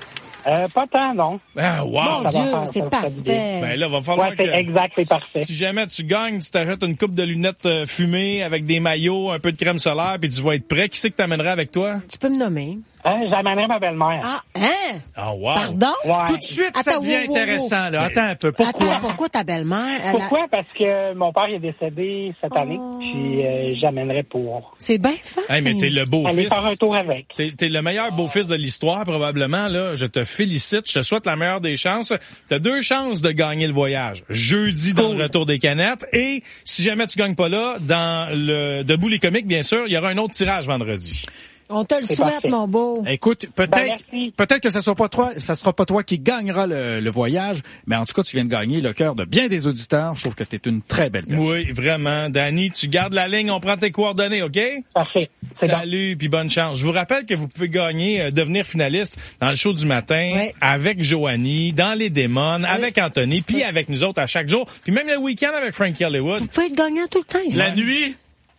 Pas tant, non.
Ah, wow!
Mon Dieu, c'est parfait.
Ben là, va falloir
c'est exact, c'est parfait.
Si jamais tu gagnes, tu t'achètes une coupe de lunettes fumées avec des maillots, un peu de crème solaire, puis tu vas être prêt. Qui c'est que t'amènerais avec toi?
Tu peux me nommer.
J'amènerais ma belle-mère.
Ah, hein?
Ah, wow!
Pardon?
Ouais.
Tout de suite, ça
Attends,
devient intéressant, là. Attends un peu.
Pourquoi? Attends, pourquoi ta belle-mère?
Pourquoi? Parce que mon père est décédé cette année, puis j'amènerais pour...
C'est bien fin.
Hey, mais t'es le beau-fils.
Aller faire un tour avec.
T'es le meilleur beau-fils de l'histoire, probablement, là. Je te félicite. Je te souhaite la meilleure des chances. T'as 2 chances de gagner le voyage. Jeudi, dans le retour des canettes. Et si jamais tu gagnes pas là, dans le Debout les comiques, bien sûr, il y aura un autre tirage vendredi.
On te le souhaite,
parfait.
mon beau.
Écoute, peut-être que ça sera pas toi qui gagnera le voyage, mais en tout cas, tu viens de gagner le cœur de bien des auditeurs. Je trouve que tu es une très belle personne.
Oui, vraiment. Danny, tu gardes la ligne, on prend tes coordonnées, OK?
Parfait.
Salut, puis bonne chance. Je vous rappelle que vous pouvez gagner, devenir finaliste dans le show du matin, avec Joanie, dans les Démons, avec Anthony, puis avec nous autres à chaque jour, puis même le week-end avec Frankie Hollywood.
Vous pouvez être gagnant tout le temps. Ici.
La nuit?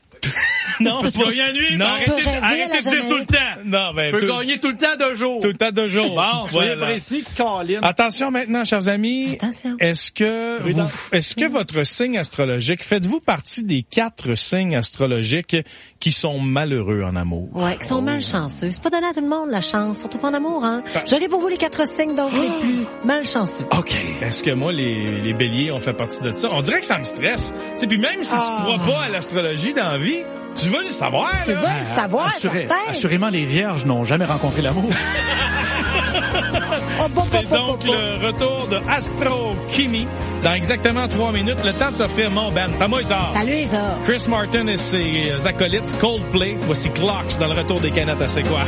Non, tu peux gagner la nuit. Non, arrêtez de dire tout le temps. Non, ben,
tu peux gagner tout le temps d'un jour.
Tout le temps d'un jour.
Bon, soyez précis, Colin.
Attention maintenant, chers amis.
Attention.
Est-ce que votre signe astrologique, faites-vous partie des 4 signes astrologiques qui sont malheureux en amour?
Ouais, qui sont malchanceux. C'est pas donné à tout le monde la chance, surtout pas en amour, hein. J'aurais pour vous les 4 signes, donc les plus malchanceux.
OK. Est-ce que moi, les béliers ont fait partie de ça? On dirait que ça me stresse. Tu sais, puis même si tu crois pas à l'astrologie dans la vie, tu veux le savoir,
Tu veux le savoir,
assurément, les vierges n'ont jamais rencontré l'amour.
C'est donc le retour de Astro Kimi dans exactement 3 minutes. Le temps de s'offrir mon band. C'est à moi, Isard.
Salut, Isard.
Chris Martin et ses acolytes Coldplay. Voici Clocks dans le retour des canettes à C'est quoi?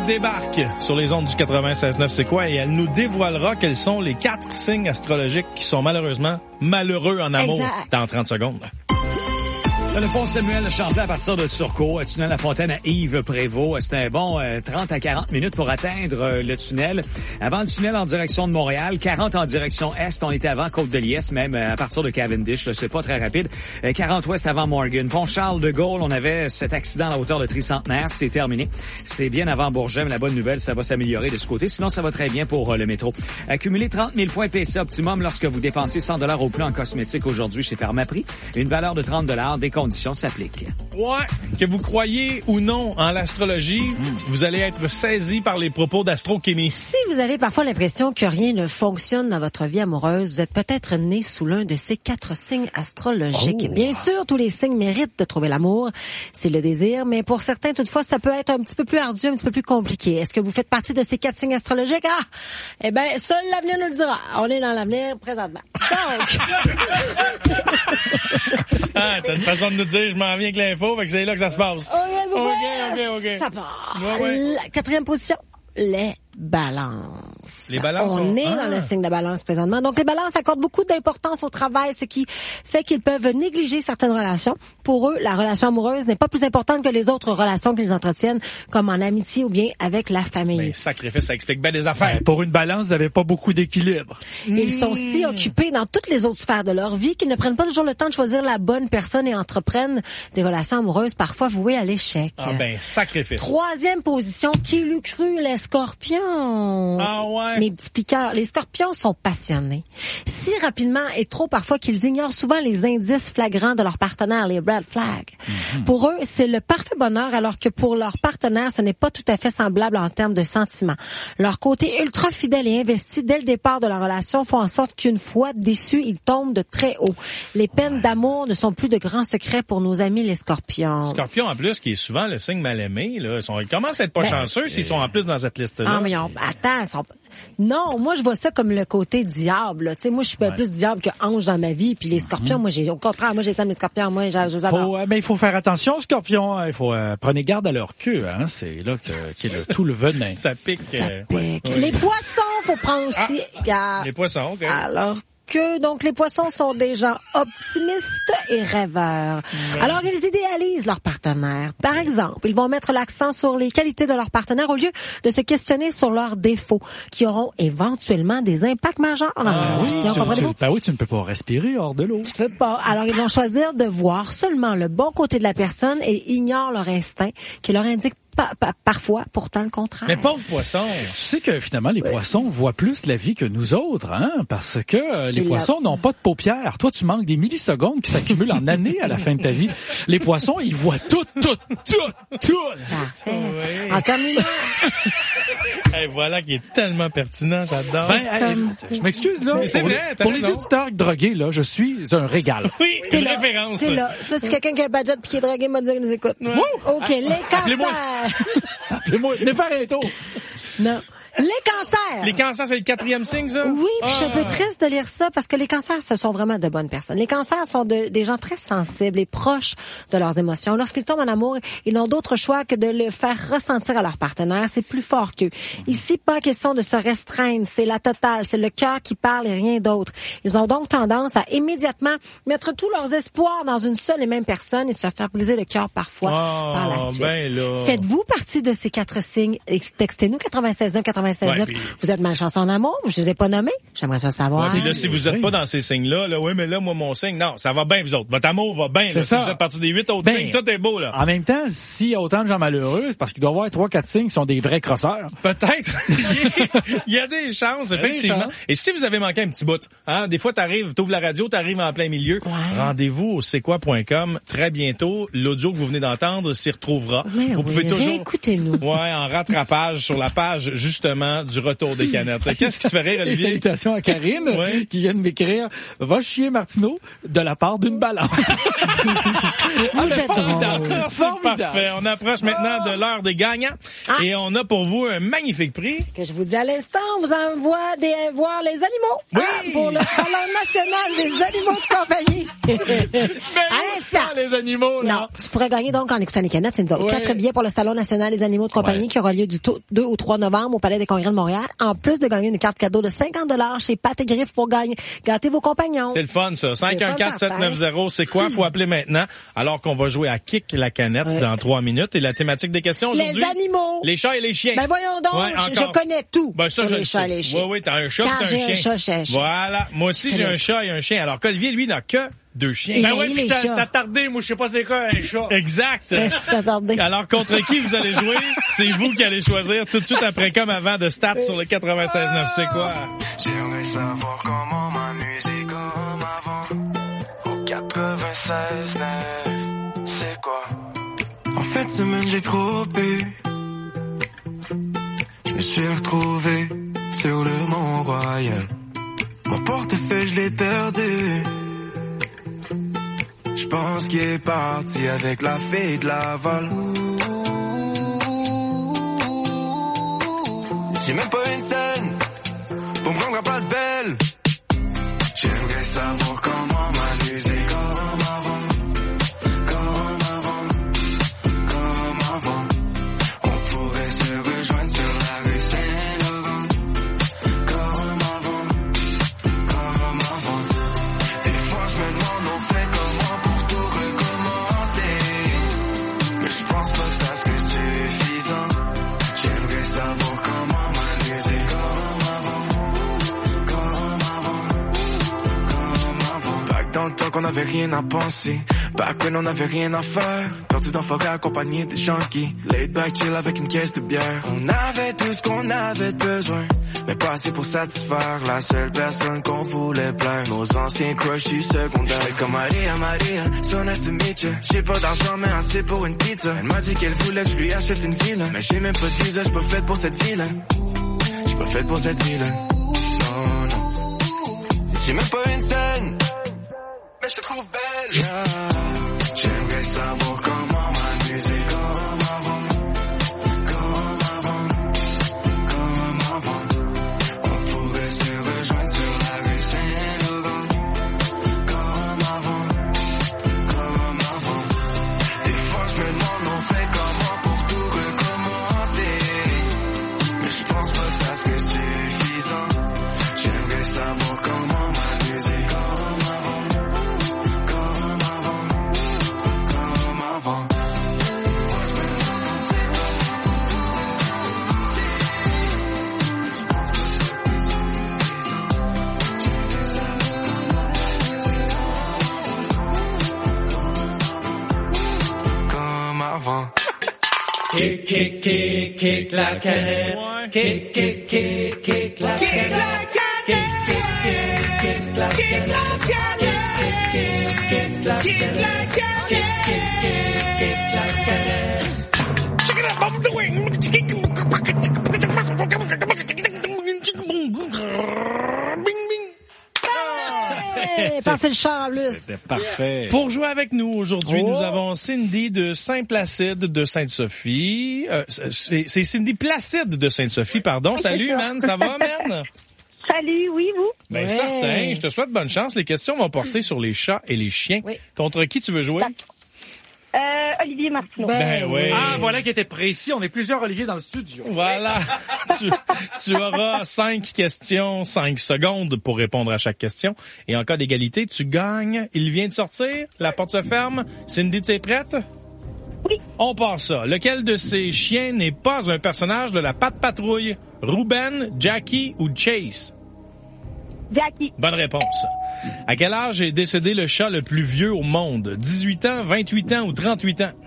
débarque sur les ondes du 96.9 C'est quoi? Et elle nous dévoilera quels sont les 4 signes astrologiques qui sont malheureusement malheureux en amour dans 30 secondes.
Le pont Samuel Champlain à partir de Turcot, tunnel La Fontaine à Yves-Prévost. C'était un bon 30 à 40 minutes pour atteindre le tunnel. Avant le tunnel en direction de Montréal, 40 en direction Est. On était avant Côte-de-Liesse, même à partir de Cavendish. Là, c'est pas très rapide. 40 Ouest avant Morgan. Pont Charles-de-Gaulle, on avait cet accident à la hauteur de Tricentenaire. C'est terminé. C'est bien avant Bourget, mais la bonne nouvelle, ça va s'améliorer de ce côté. Sinon, ça va très bien pour le métro. Accumuler 30 000 points PC optimum lorsque vous dépensez 100 $ au plus en cosmétique aujourd'hui chez Pharmaprix. Une valeur de 30 $. Des conditions s'appliquent.
Ouais, que vous croyez ou non en l'astrologie, vous allez être saisi par les propos d'Astro-Kémy.
Si vous avez parfois l'impression que rien ne fonctionne dans votre vie amoureuse, vous êtes peut-être né sous l'un de ces 4 signes astrologiques. Bien sûr, tous les signes méritent de trouver l'amour, c'est le désir, mais pour certains, toutefois, ça peut être un petit peu plus ardu, un petit peu plus compliqué. Est-ce que vous faites partie de ces 4 signes astrologiques? Eh ben, seul l'avenir nous le dira. On est dans l'avenir présentement. Donc...
t'as une façon de nous dire, je m'en viens avec l'info, fait que c'est là que ça se passe. OK.
Ça part.
Ouais.
La 4e position, les balances.
Les balances
On est dans le signe de balance présentement. Donc, les balances accordent beaucoup d'importance au travail, ce qui fait qu'ils peuvent négliger certaines relations. Pour eux, la relation amoureuse n'est pas plus importante que les autres relations qu'ils entretiennent, comme en amitié ou bien avec la famille.
Ben, sacrifice, ça explique bien des affaires.
Pour une balance, vous n'avez pas beaucoup d'équilibre.
Ils sont si occupés dans toutes les autres sphères de leur vie qu'ils ne prennent pas toujours le temps de choisir la bonne personne et entreprennent des relations amoureuses parfois vouées à l'échec.
Ah ben, sacrifice.
3e position, qui l'eût cru, les scorpions.
Ah ouais.
Mes petits piqueurs. Les scorpions sont passionnés. Si rapidement et trop parfois qu'ils ignorent souvent les indices flagrants de leur partenaire, les red flags. Pour eux, c'est le parfait bonheur, alors que pour leur partenaire, ce n'est pas tout à fait semblable en termes de sentiments. Leur côté ultra fidèle et investi dès le départ de la relation font en sorte qu'une fois déçus, ils tombent de très haut. Les peines d'amour ne sont plus de grands secrets pour nos amis les scorpions.
Scorpion, en plus, qui est souvent le signe mal aimé, là. Ils commencent à être pas chanceux s'ils sont en plus dans cette liste-là.
Ah, mais attends, non, moi, je vois ça comme le côté diable. Tu sais, moi, je suis plus diable que ange dans ma vie. Puis les scorpions, moi, au contraire, moi, j'ai ça, mes scorpions, moi, je les adore.
Mais il faut faire attention aux scorpions. Il faut prenez garde à leur queue. Hein. C'est là qu'est tout le venin.
Ça pique.
Ouais. Les poissons, faut prendre aussi garde.
Les poissons, OK.
Alors donc les poissons sont des gens optimistes et rêveurs. Ouais. Alors ils idéalisent leur partenaire. Par exemple, ils vont mettre l'accent sur les qualités de leur partenaire au lieu de se questionner sur leurs défauts, qui auront éventuellement des impacts majeurs dans la relation.
Oui, tu ne peux pas respirer hors de l'eau.
Tu peux pas. Alors ils vont choisir de voir seulement le bon côté de la personne et ignorent leur instinct qui leur indique parfois, pourtant le contraire.
Mais pauvre poisson.
Tu sais que finalement, les poissons voient plus la vie que nous autres, hein, parce que les poissons n'ont pas de paupières. Toi, tu manques des millisecondes qui s'accumulent en années à la fin de ta vie. Les poissons, ils voient tout.
Parfait. Oui. En terminant.
Voilà qui est tellement pertinent, j'adore.
Je m'excuse, là.
C'est vrai,
pour les auditeurs drogués, là, je suis un régal.
Oui, une référence.
T'es là. Toi, si quelqu'un qui a un budget puis qui est drogué, m'a dit qu'il nous écoute.
Ouais.
OK, les cancers.
Appelez-moi, venez faire un tour.
Non. Les cancers.
Les cancers, c'est le 4e signe, ça?
Oui, puis je suis un peu triste de lire ça parce que les cancers, ce sont vraiment de bonnes personnes. Les cancers sont des gens très sensibles et proches de leurs émotions. Lorsqu'ils tombent en amour, ils n'ont d'autre choix que de le faire ressentir à leur partenaire. C'est plus fort qu'eux. Ici, pas question de se restreindre. C'est la totale. C'est le cœur qui parle et rien d'autre. Ils ont donc tendance à immédiatement mettre tous leurs espoirs dans une seule et même personne et se faire briser le cœur parfois par la suite.
Ben là.
Faites-vous partie de ces 4 signes? Textez-nous 96.9. Puis... Vous êtes malchanceux en amour? Je les ai pas nommés. J'aimerais ça savoir.
Puis là, si vous êtes pas dans ces signes-là, oui, mais là, moi, mon signe, non, ça va bien, vous autres. Votre amour va bien, là. Si vous êtes partie des 8 autres signes, tout est beau, là.
En même temps, s'il y a autant de gens malheureux, c'est parce qu'il doit y avoir 3-4 signes qui sont des vrais crosseurs.
Peut-être. Il y a des chances, effectivement. Et si vous avez manqué un petit bout, hein, des fois, t'ouvres la radio, t'arrives en plein milieu. Ouais. Rendez-vous au c'estquoi.com. Très bientôt, l'audio que vous venez d'entendre s'y retrouvera.
Vous pouvez toujours. Écoutez-nous.
Ouais, en rattrapage sur la page, justement. justement, du retour des canettes. Qu'est-ce qui te fait rire,
Les
Olivier?
salutations à Karine, qui vient de m'écrire « Va chier Martineau » de la part d'une balance.
Vous êtes
formidable.
drôle.
C'est parfait. On approche maintenant de l'heure des gagnants. Et on a pour vous un magnifique prix.
Que je vous dis à l'instant, on vous envoie voir les animaux.
Oui.
Pour le Salon national des animaux de compagnie.
Mais ça, les animaux, là.
Non, tu pourrais gagner donc en écoutant les canettes, c'est nous autres. 4 billets pour le Salon national des animaux de compagnie qui aura lieu du 2 au 3 novembre au Palais des Congrès de Montréal. En plus de gagner une carte cadeau de 50$ chez Pat et Griff pour gagner. Gâtez vos compagnons.
C'est le fun, ça. 514-790, c'est quoi? Faut appeler maintenant. Alors qu'on va jouer à Kick la canette dans 3 minutes. Et la thématique des questions aujourd'hui.
Les animaux.
Les chats et les chiens.
Ben voyons donc, je connais tout.
Ben ça,
sur
je
les
le
chats
sais.
et les chiens.
Oui, t'as un chat
Quand
et
j'ai
un chien.
j'ai un chien.
Voilà. Moi aussi, j'ai un chat et un chien. Alors qu'Olivier, lui, n'a que 2 chiens.
Il
Ben
a
ouais,
eu
puis
les
t'as
chats.
tardé, moi je sais pas c'est quoi un chat.
Exact.
Merci d'attendre.
Alors, contre qui vous allez jouer? C'est vous qui allez choisir tout de suite après Comme avant de Stats sur le 96.9. C'est quoi?
J'aimerais savoir comment ma musique comme avant. Au 96.9, c'est quoi? En fin de semaine, j'ai trop bu. Je me suis retrouvé sur le Mont-Royal. Mon portefeuille, je l'ai perdu. Je pense qu'il est parti avec la fille de Laval. J'ai même pas une scène pour me rendre à Place Belle. J'aimerais savoir comment m'amuser comme avant. Comme avant. Comme avant. On pourrait se rejoindre sur la rue Saint-Laurent. Comme avant. Comme avant. Des fois je me demande on fait comment pour tout recommencer. Mais je pense pas que ça serait suffisant. J'aimerais savoir comment m'amuser comme avant. Comme avant. Comme avant. Back dans le temps qu'on avait rien à penser. Back when on avait rien à faire. Perdu dans forêt accompagné des junkies. Laid back chill avec une caisse de bière. On avait tout ce qu'on avait besoin, mais pas assez pour satisfaire la seule personne qu'on voulait plaire. Nos anciens crushs du secondaire. J'fais comme Maria, so nice to meet you. J'ai pas d'argent mais assez pour une pizza. Elle m'a dit qu'elle voulait que je lui achète une ville. Mais j'ai même pas de visa, j'suis pas faite pour cette ville. J'suis pas faite pour cette ville. Non, non. J'ai même pas une scène, mais je te trouve belle. Yeah. J'aimerais savoir comment m'amuser comme avant. Comme avant. Comme avant. On pourrait se rejoindre sur la rue Saint-Laurent. Comme avant. Comme avant. Des fois je me demande on fait comment pour tout recommencer. Mais je pense pas que ça serait suffisant. J'aimerais savoir comment m'amuser comme avant. Comme avant. Comme avant. Comme avant.
Kick, kick, kick, kick la canette. Kick, kick, kick, kick la canette. Kick, kick, kick, kick la canette. Kick, kick, kick la canette. Kick, kick, kick la canette.
Check it out, I'm doing.
Passez le char en plus.
C'était parfait. Pour jouer avec nous aujourd'hui, nous avons Cindy de Saint-Placide de Sainte-Sophie. C'est Cindy Placide de Sainte-Sophie, pardon. Salut, man. Ça va, man?
Salut, oui, vous?
Ben, certain. Je te souhaite bonne chance. Les questions vont porter sur les chats et les chiens.
Oui.
Contre qui tu veux jouer?
Olivier Martineau.
Ben oui.
Ah, voilà qui était précis. On est plusieurs Olivier dans le studio.
Voilà. tu auras 5 questions, 5 secondes pour répondre à chaque question. Et en cas d'égalité, tu gagnes. Il vient de sortir. La porte se ferme. Cindy, tu es prête?
Oui.
On part ça. Lequel de ces chiens n'est pas un personnage de la Patte Patrouille? Ruben, Jackie ou Chase?
Jackie.
Bonne réponse. À quel âge est décédé le chat le plus vieux au monde? 18 ans, 28 ans ou 38 ans?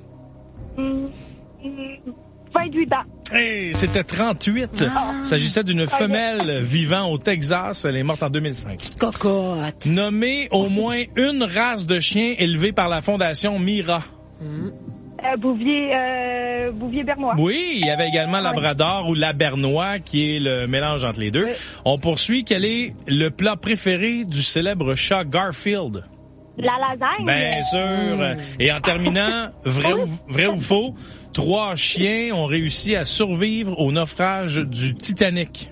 28 ans.
Hey, c'était 38. Il s'agissait d'une femelle vivant au Texas. Elle est morte en 2005.
Cocotte.
Nommez au moins une race de chiens élevée par la fondation Mira.
Bouvier-Bernois.
Oui, il y avait également Labrador ou Labernois, qui est le mélange entre les deux. Oui. On poursuit. Quel est le plat préféré du célèbre chat Garfield?
La lasagne.
Bien sûr. Et en terminant, vrai ou faux, 3 chiens ont réussi à survivre au naufrage du Titanic.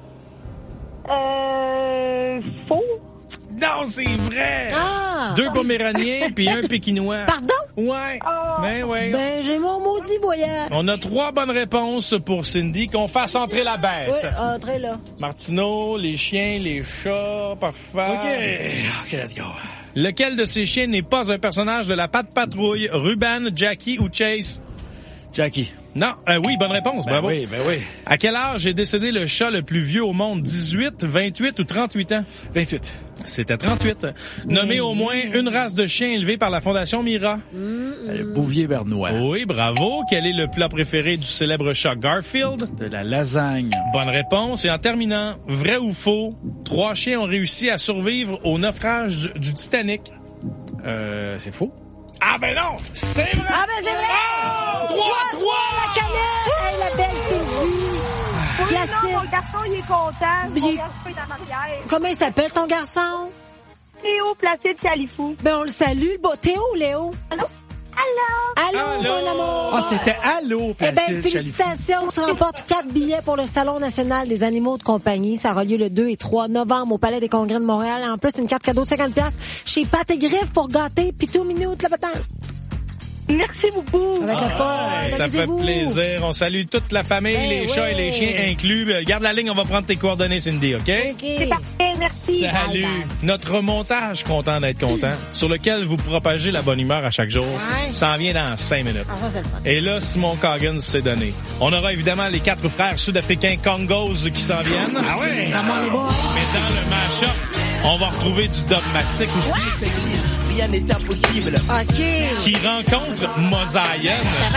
Faux.
Non, c'est vrai!
Ah!
2 Poméraniens puis 1 Pékinois.
Pardon?
Ouais.
Oh.
Ben, j'ai mon maudit voyage.
On a 3 bonnes réponses pour Cindy. Qu'on fasse entrer la bête.
Oui, entrez là.
Martineau, les chiens, les chats, parfait.
OK, let's go.
Lequel de ces chiens n'est pas un personnage de la Patte Patrouille? Ruben, Jackie ou Chase?
Jackie.
Non, oui, bonne réponse, bravo.
Ben oui.
À quel âge est décédé le chat le plus vieux au monde? 18, 28 ou 38 ans?
28.
C'était 38. Nommez au moins une race de chiens élevée par la Fondation Mira.
Bouvier-Bernois.
Oui, bravo. Quel est le plat préféré du célèbre chat Garfield?
De la lasagne.
Bonne réponse. Et en terminant, vrai ou faux, 3 chiens ont réussi à survivre au naufrage du Titanic.
C'est faux.
Ah ben non! C'est vrai!
Ah ben c'est vrai!
3-3!
La canette! Hey, la belle Sylvie!
Oui, non, mon garçon, il est content. Mon garçon est en arrière.
Comment il s'appelle, ton garçon?
Théo Placide Califou.
Ben, on le salue. Théo ou Léo?
Allô?
Allô, mon amour!
Ah, c'était allô, Placide.
Eh ben, félicitations. Tu remportes 4 billets pour le Salon national des animaux de compagnie. Ça aura lieu le 2 et 3 novembre au Palais des Congrès de Montréal. En plus, une carte cadeau de 50$ chez Pat et Griff pour gâter Pitou Minute le matin.
Merci beaucoup.
Avec la folle.
Ça fait plaisir. On salue toute la famille, les chats et les chiens inclus. Garde la ligne, on va prendre tes coordonnées, Cindy, OK?
C'est parfait, merci.
Salut. Notre montage, content d'être content, sur lequel vous propagez la bonne humeur à chaque jour, s'en vient dans 5 minutes.
Ah, ça, c'est le fun.
Et là, Simon Coggins s'est donné. On aura évidemment les 4 frères sud-africains Congos qui s'en viennent. Ah ouais? Mais dans le mash-up, on va retrouver du dogmatique aussi.
Rien n'est impossible.
OK.
Qui rencontre Mosaïen.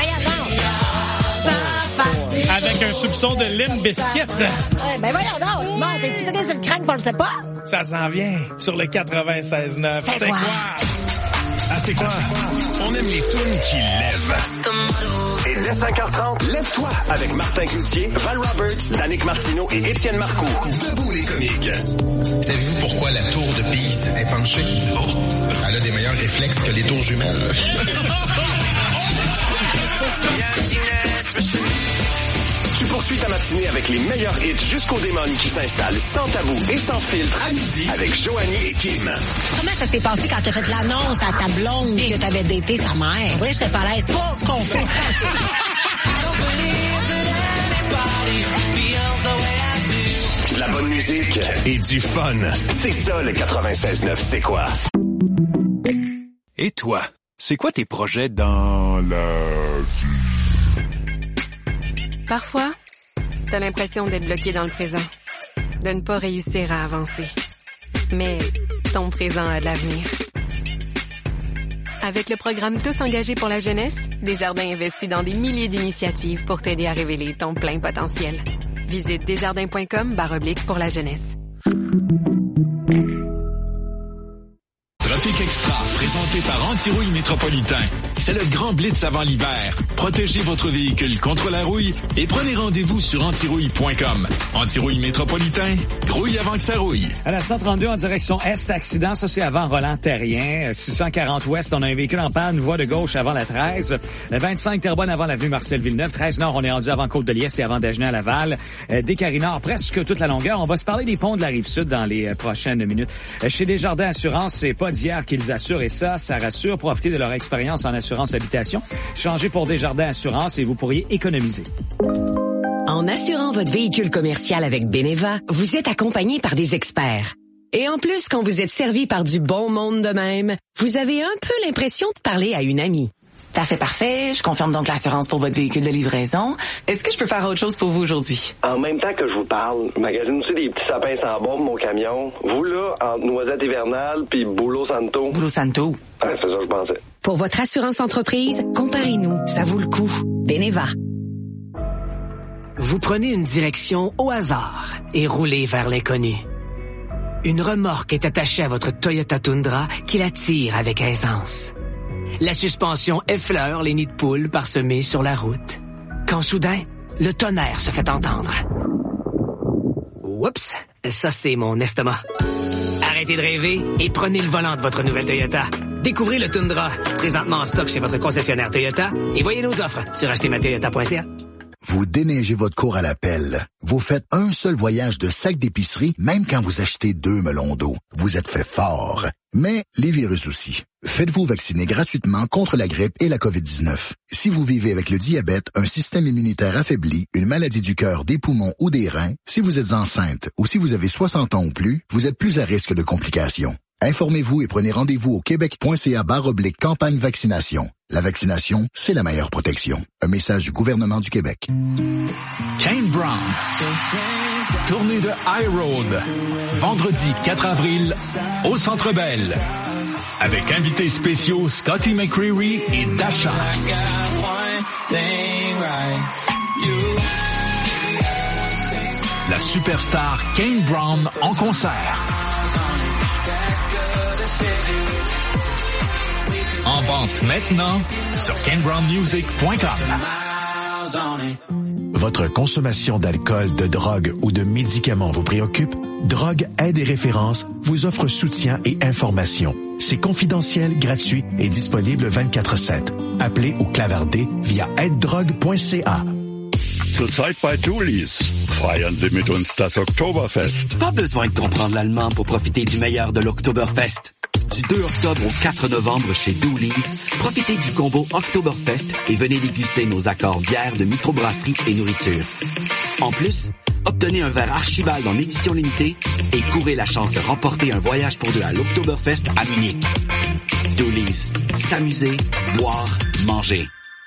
Avec un soupçon de Limp Bizkit.
Ben voyons donc, Simon, t'es-tu venu sur le crank, on le sait pas?
Ça s'en vient sur le 96.9.
C'est quoi?
Ah, c'est quoi? On aime les tunes qui lèvent. Et dès 5h30, lève-toi avec Martin Cloutier, Val Roberts, Danick Martineau et Étienne Marcoux. Debout les comiques.
Savez-vous pourquoi la tour de Pise est penchée? Elle a des meilleurs réflexes que les tours jumelles.
Tu poursuis ta matinée avec les meilleurs hits jusqu'aux démons qui s'installent sans tabou et sans filtre à midi avec Joanie et Kim.
Comment ça s'est passé quand t'as fait l'annonce à ta blonde que t'avais daté sa mère? On dirait que j'étais pas à l'aise. Pas confiant.
De la bonne musique et du fun. C'est ça, le 96.9, c'est quoi?
Et toi, c'est quoi tes projets dans la vie?
Parfois, t'as l'impression d'être bloqué dans le présent, de ne pas réussir à avancer. Mais ton présent a de l'avenir. Avec le programme Tous engagés pour la jeunesse, Desjardins investit dans des milliers d'initiatives pour t'aider à révéler ton plein potentiel. Visite desjardins.com/pour la jeunesse.
Trafic Extra, présenté par Antirouille Métropolitain. C'est le grand blitz avant l'hiver. Protégez votre véhicule contre la rouille et prenez rendez-vous sur antirouille.com. Antirouille Métropolitain, grouille avant que ça rouille.
À la 132 en direction Est, accident, ça c'est avant Roland Terrien. 640 Ouest, on a un véhicule en panne, voie de gauche avant la 13. 25 Terrebonne avant l'avenue Marcel Villeneuve. 13 Nord, on est rendu avant Côte-de-Liesse et avant Dagenais à Laval. Descaries Nord, presque toute la longueur. On va se parler des ponts de la Rive-Sud dans les prochaines minutes. Chez Desjardins Assurance, c'est pas d'hier qu'ils assurent et ça rassure. Profitez de leur expérience en assurance habitation. Changez pour Desjardins Assurance et vous pourriez économiser.
En assurant votre véhicule commercial avec Beneva, vous êtes accompagné par des experts. Et en plus, quand vous êtes servi par du bon monde de même, vous avez un peu l'impression de parler à une amie.
Parfait. Je confirme donc l'assurance pour votre véhicule de livraison. Est-ce que je peux faire autre chose pour vous aujourd'hui?
En même temps que je vous parle, je magasine aussi des petits sapins sans bois pour mon camion. Vous, là, entre Noisette Hivernale puis Boulot Santo.
Boulot Santo?
Ouais, c'est ça que je pensais.
Pour votre assurance entreprise, comparez-nous. Ça vaut le coup. Beneva.
Vous prenez une direction au hasard et roulez vers l'inconnu. Une remorque est attachée à votre Toyota Tundra qui la tire avec aisance. La suspension effleure les nids de poules parsemés sur la route. Quand soudain, le tonnerre se fait entendre. Oups, ça c'est mon estomac. Arrêtez de rêver et prenez le volant de votre nouvelle Toyota. Découvrez le Tundra, présentement en stock chez votre concessionnaire Toyota, et voyez nos offres sur achetermatoyota.ca.
Vous déneigez votre cour à la pelle. Vous faites un seul voyage de sac d'épicerie, même quand vous achetez 2 melons d'eau. Vous êtes fait fort. Mais les virus aussi. Faites-vous vacciner gratuitement contre la grippe et la COVID-19. Si vous vivez avec le diabète, un système immunitaire affaibli, une maladie du cœur, des poumons ou des reins, si vous êtes enceinte ou si vous avez 60 ans ou plus, vous êtes plus à risque de complications. Informez-vous et prenez rendez-vous au québec.ca/campagne vaccination. La vaccination, c'est la meilleure protection. Un message du gouvernement du Québec.
Kane Brown. Tournée de High Road. Vendredi 4 avril au Centre Bell. Avec invités spéciaux Scotty McCreery et Dasha. La superstar Kane Brown en concert. En vente maintenant sur KaneBrownMusic.com.
Votre consommation d'alcool, de drogue ou de médicaments vous préoccupe? Drogue Aide et Référence vous offre soutien et information. C'est confidentiel, gratuit et disponible 24/7. Appelez ou clavardez via aiddrogue.ca.
Zurzeit bei Julies. Feiern Sie mit uns das Oktoberfest.
Pas besoin de comprendre l'allemand pour profiter du meilleur de l'Oktoberfest. Du 2 octobre au 4 novembre chez Dooley's, profitez du combo Oktoberfest et venez déguster nos accords bières de microbrasserie et nourriture. En plus, obtenez un verre Archibald en édition limitée et courez la chance de remporter un voyage pour deux à l'Oktoberfest à Munich. Dooley's. S'amuser, boire, manger.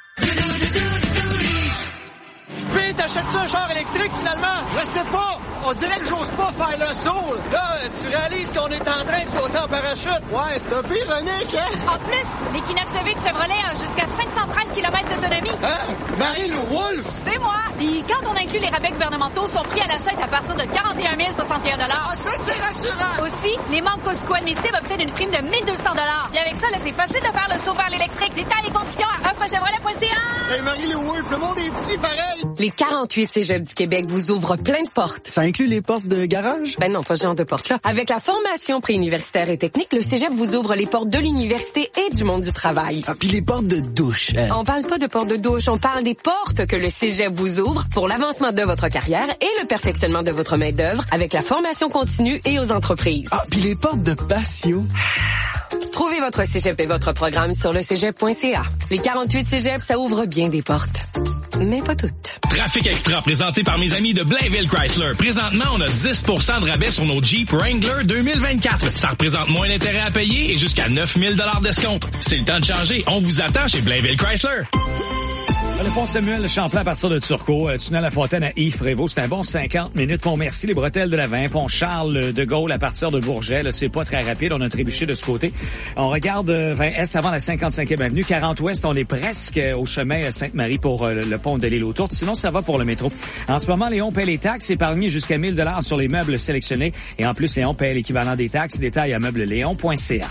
Puis, t'achètes-tu un char électrique, finalement? Je sais pas. On dirait que j'ose pas faire le saut. Là, tu réalises qu'on est en train de sauter en parachute. Ouais, c'est un peu ironique, hein?
En plus, l'Equinox EV de Chevrolet a jusqu'à 513 km d'autonomie.
Hein? Marie-Lou Wolfe?
C'est moi. Puis quand on inclut les rabais gouvernementaux, son prix à l'achat est à partir de 41 061 $.
Ah, ça, c'est rassurant.
Aussi, les membres Costco admissibles obtiennent une prime de 1 200 $. Et avec ça, là, c'est facile de faire le saut vers l'électrique. Détails et conditions à offrechevrolet.ca.
Hey, Marie-Lou Wolfe, le monde est petit, pareil.
Les 48 cégeps du Québec vous ouvrent plein de portes.
Ça inclut les portes de garage?
Ben non, pas ce genre de portes-là. Avec la formation préuniversitaire et technique, le cégep vous ouvre les portes de l'université et du monde du travail.
Ah, puis les portes de douche.
On parle pas de portes de douche, on parle des portes que le cégep vous ouvre pour l'avancement de votre carrière et le perfectionnement de votre main-d'œuvre avec la formation continue et aux entreprises.
Ah, puis les portes de patio.
Trouvez votre cégep et votre programme sur le cégep.ca. Les 48 cégeps, ça ouvre bien des portes. Mais pas toutes.
Trafic Extra, présenté par mes amis de Blainville Chrysler. Présentement, on a 10% de rabais sur nos Jeep Wrangler 2024. Ça représente moins d'intérêt à payer et jusqu'à 9 000 $ d'escompte. C'est le temps de changer. On vous attend chez Blainville Chrysler.
Le pont Samuel Champlain à partir de Turcot, tunnel La Fontaine à Yves-Prévost, c'est un bon 50 minutes. Pont Merci, les bretelles de la Vin, pont Charles de Gaulle à partir de Bourget, là, c'est pas très rapide, on a trébuché de ce côté. On regarde 20 Est avant la 55e avenue, 40 Ouest, on est presque au chemin Sainte-Marie pour le pont de l'île aux Tourtes. Sinon, ça va pour le métro. En ce moment, Léon paie les taxes, épargné jusqu'à 1 000 $ sur les meubles sélectionnés. Et en plus, Léon paie l'équivalent des taxes. Détails à meublesléon.ca.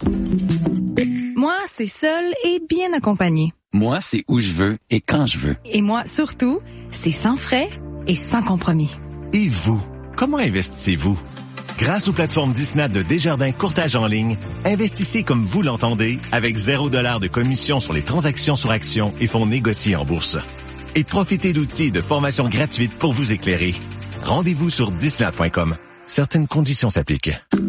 Moi, c'est seul et bien accompagné.
Moi, c'est où je veux et quand je veux.
Et moi, surtout, c'est sans frais et sans compromis.
Et vous, comment investissez-vous? Grâce aux plateformes Disney de Desjardins Courtage en ligne, investissez comme vous l'entendez avec 0 $ de commission sur les transactions sur actions et fonds négociés en bourse. Et profitez d'outils de formation gratuite pour vous éclairer. Rendez-vous sur disney.com. Certaines conditions s'appliquent.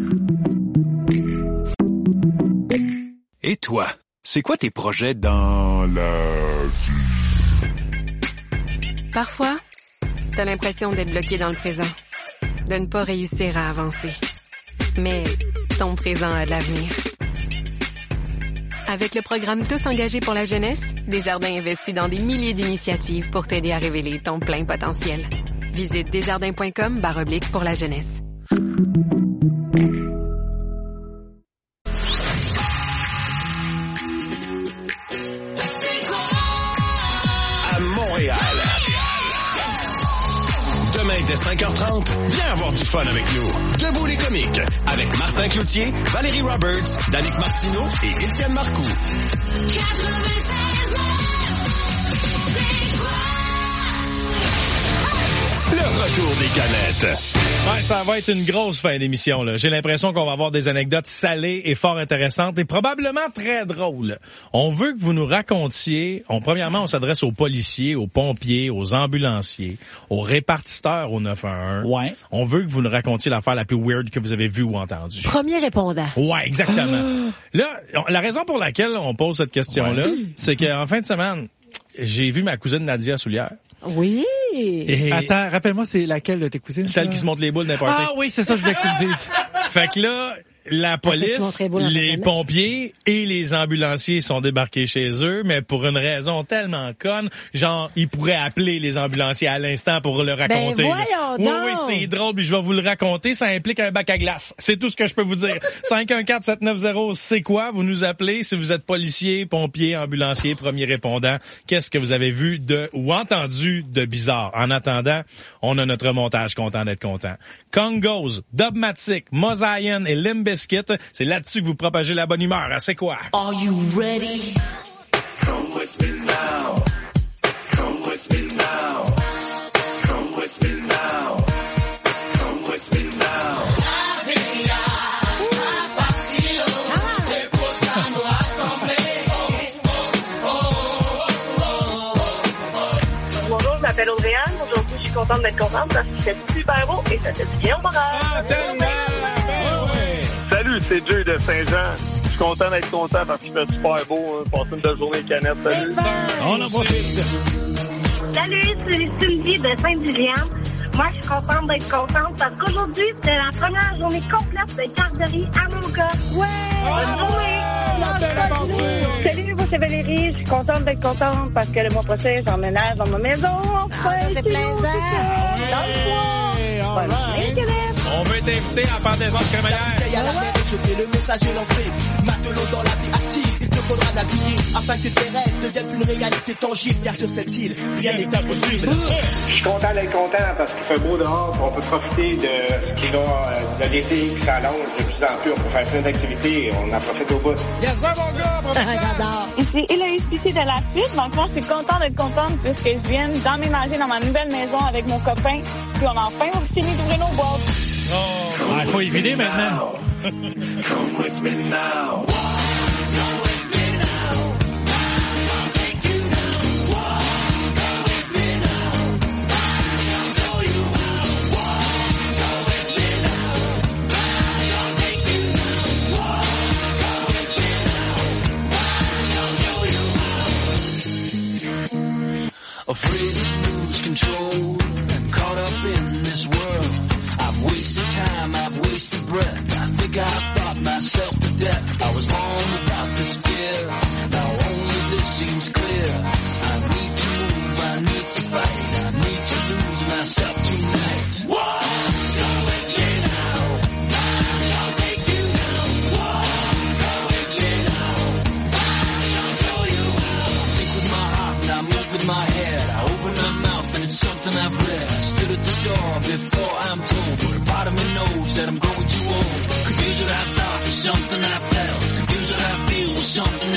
Et toi, c'est quoi tes projets dans la vie?
Parfois, t'as l'impression d'être bloqué dans le présent, de ne pas réussir à avancer. Mais ton présent a de l'avenir. Avec le programme Tous engagés pour la jeunesse, Desjardins investit dans des milliers d'initiatives pour t'aider à révéler ton plein potentiel. Visite desjardins.com/pour la jeunesse.
À Montréal. De
Demain, dès 5h30, viens avoir du fun avec nous. Debout les comiques, avec Martin Cloutier, Valérie Roberts, Danick Martineau et Étienne Marcoux. Le retour des canettes.
Ouais, ça va être une grosse fin d'émission, là. J'ai l'impression qu'on va avoir des anecdotes salées et fort intéressantes et probablement très drôles. On veut que vous nous racontiez, premièrement, on s'adresse aux policiers, aux pompiers, aux ambulanciers, aux répartiteurs au 911.
Ouais.
On veut que vous nous racontiez l'affaire la plus weird que vous avez vue ou entendue.
Premier répondant.
Ouais, exactement. Là, la raison pour laquelle on pose cette question-là, c'est qu'en fin de semaine, j'ai vu ma cousine Nadia Soulière.
Oui.
Et... Attends, rappelle-moi, c'est laquelle de tes cousines?
Celle qui se monte les boules n'importe.
Ah oui, c'est ça, je voulais que tu me dises.
Fait que là, la police, les pompiers et les ambulanciers sont débarqués chez eux, mais pour une raison tellement conne, genre, ils pourraient appeler les ambulanciers à l'instant pour le raconter.
Ben voyons donc.
Oui, c'est drôle, puis je vais vous le raconter, ça implique un bac à glace. C'est tout ce que je peux vous dire. 514-790, c'est quoi? Vous nous appelez si vous êtes policier, pompier, ambulancier, premier répondant. Qu'est-ce que vous avez vu ou entendu de bizarre? En attendant, on a notre montage, content d'être content. Congos, Dubmatic, Mosaïen et Limp Bizkit, c'est là-dessus que vous propagez la bonne humeur. Ah, c'est quoi?
Are you ready? Come with me now. Come with me now. Come with me now. Come with me now.
Bonjour, je m'appelle Audrey-Anne. Aujourd'hui, je suis contente d'être contente parce qu'il fait super beau et ça fait du bien au moral.
Salut, c'est Jay de Saint-Jean. Je suis content d'être content parce qu'il fait super beau. Passer une belle journée canette. Salut.
On en profite.
Salut, c'est Sylvie de Saint-Julien. Moi, je suis contente d'être contente parce qu'aujourd'hui, c'est la première journée complète de garderie à mon gars. Bonne journée! Salut, moi, c'est Valérie. Je suis contente d'être contente parce que le mois prochain, j'emménage dans ma maison.
Ça, c'est plaisant.
Bonne journée, Québec.
On veut t'inviter à la pendaison de crémaillère.
Le message est lancé. Matelot dans la vie active, il te faudra naviguer afin que tes rêves deviennent une réalité tangible. Car sur cette île, rien n'est impossible.
Je suis content d'être content parce qu'il fait beau dehors. On peut profiter de l'été qui s'allonge de plus en plus. On peut faire plein d'activités. On en profite au bout.
Yes, ça, mon gars!
J'adore.
Ici Héloïse Piché de la suite. Donc, moi, je suis contente d'être contente puisque je viens d'emménager dans ma nouvelle maison avec mon copain. Puis, on a enfin fini d'ouvrir nos boîtes.
Oh, il faut y vider maintenant.
Come with me now. Afraid to lose control and caught up in this world. I've wasted time, I've wasted breath. I think I've thought myself to death. I was born without this fear. Now only this seems clear. I need to move, I need to fight. I need to lose myself tonight. Walk, go with me now. I'll take you now. Walk, go with me now. I'll show you how. I think with my heart and I move with my head. I open my mouth and it's something I've read. I stood at the door before I'm told. But a part of me knows that I'm growing too old. Confused what I thought was something I felt. Confused what I feel was something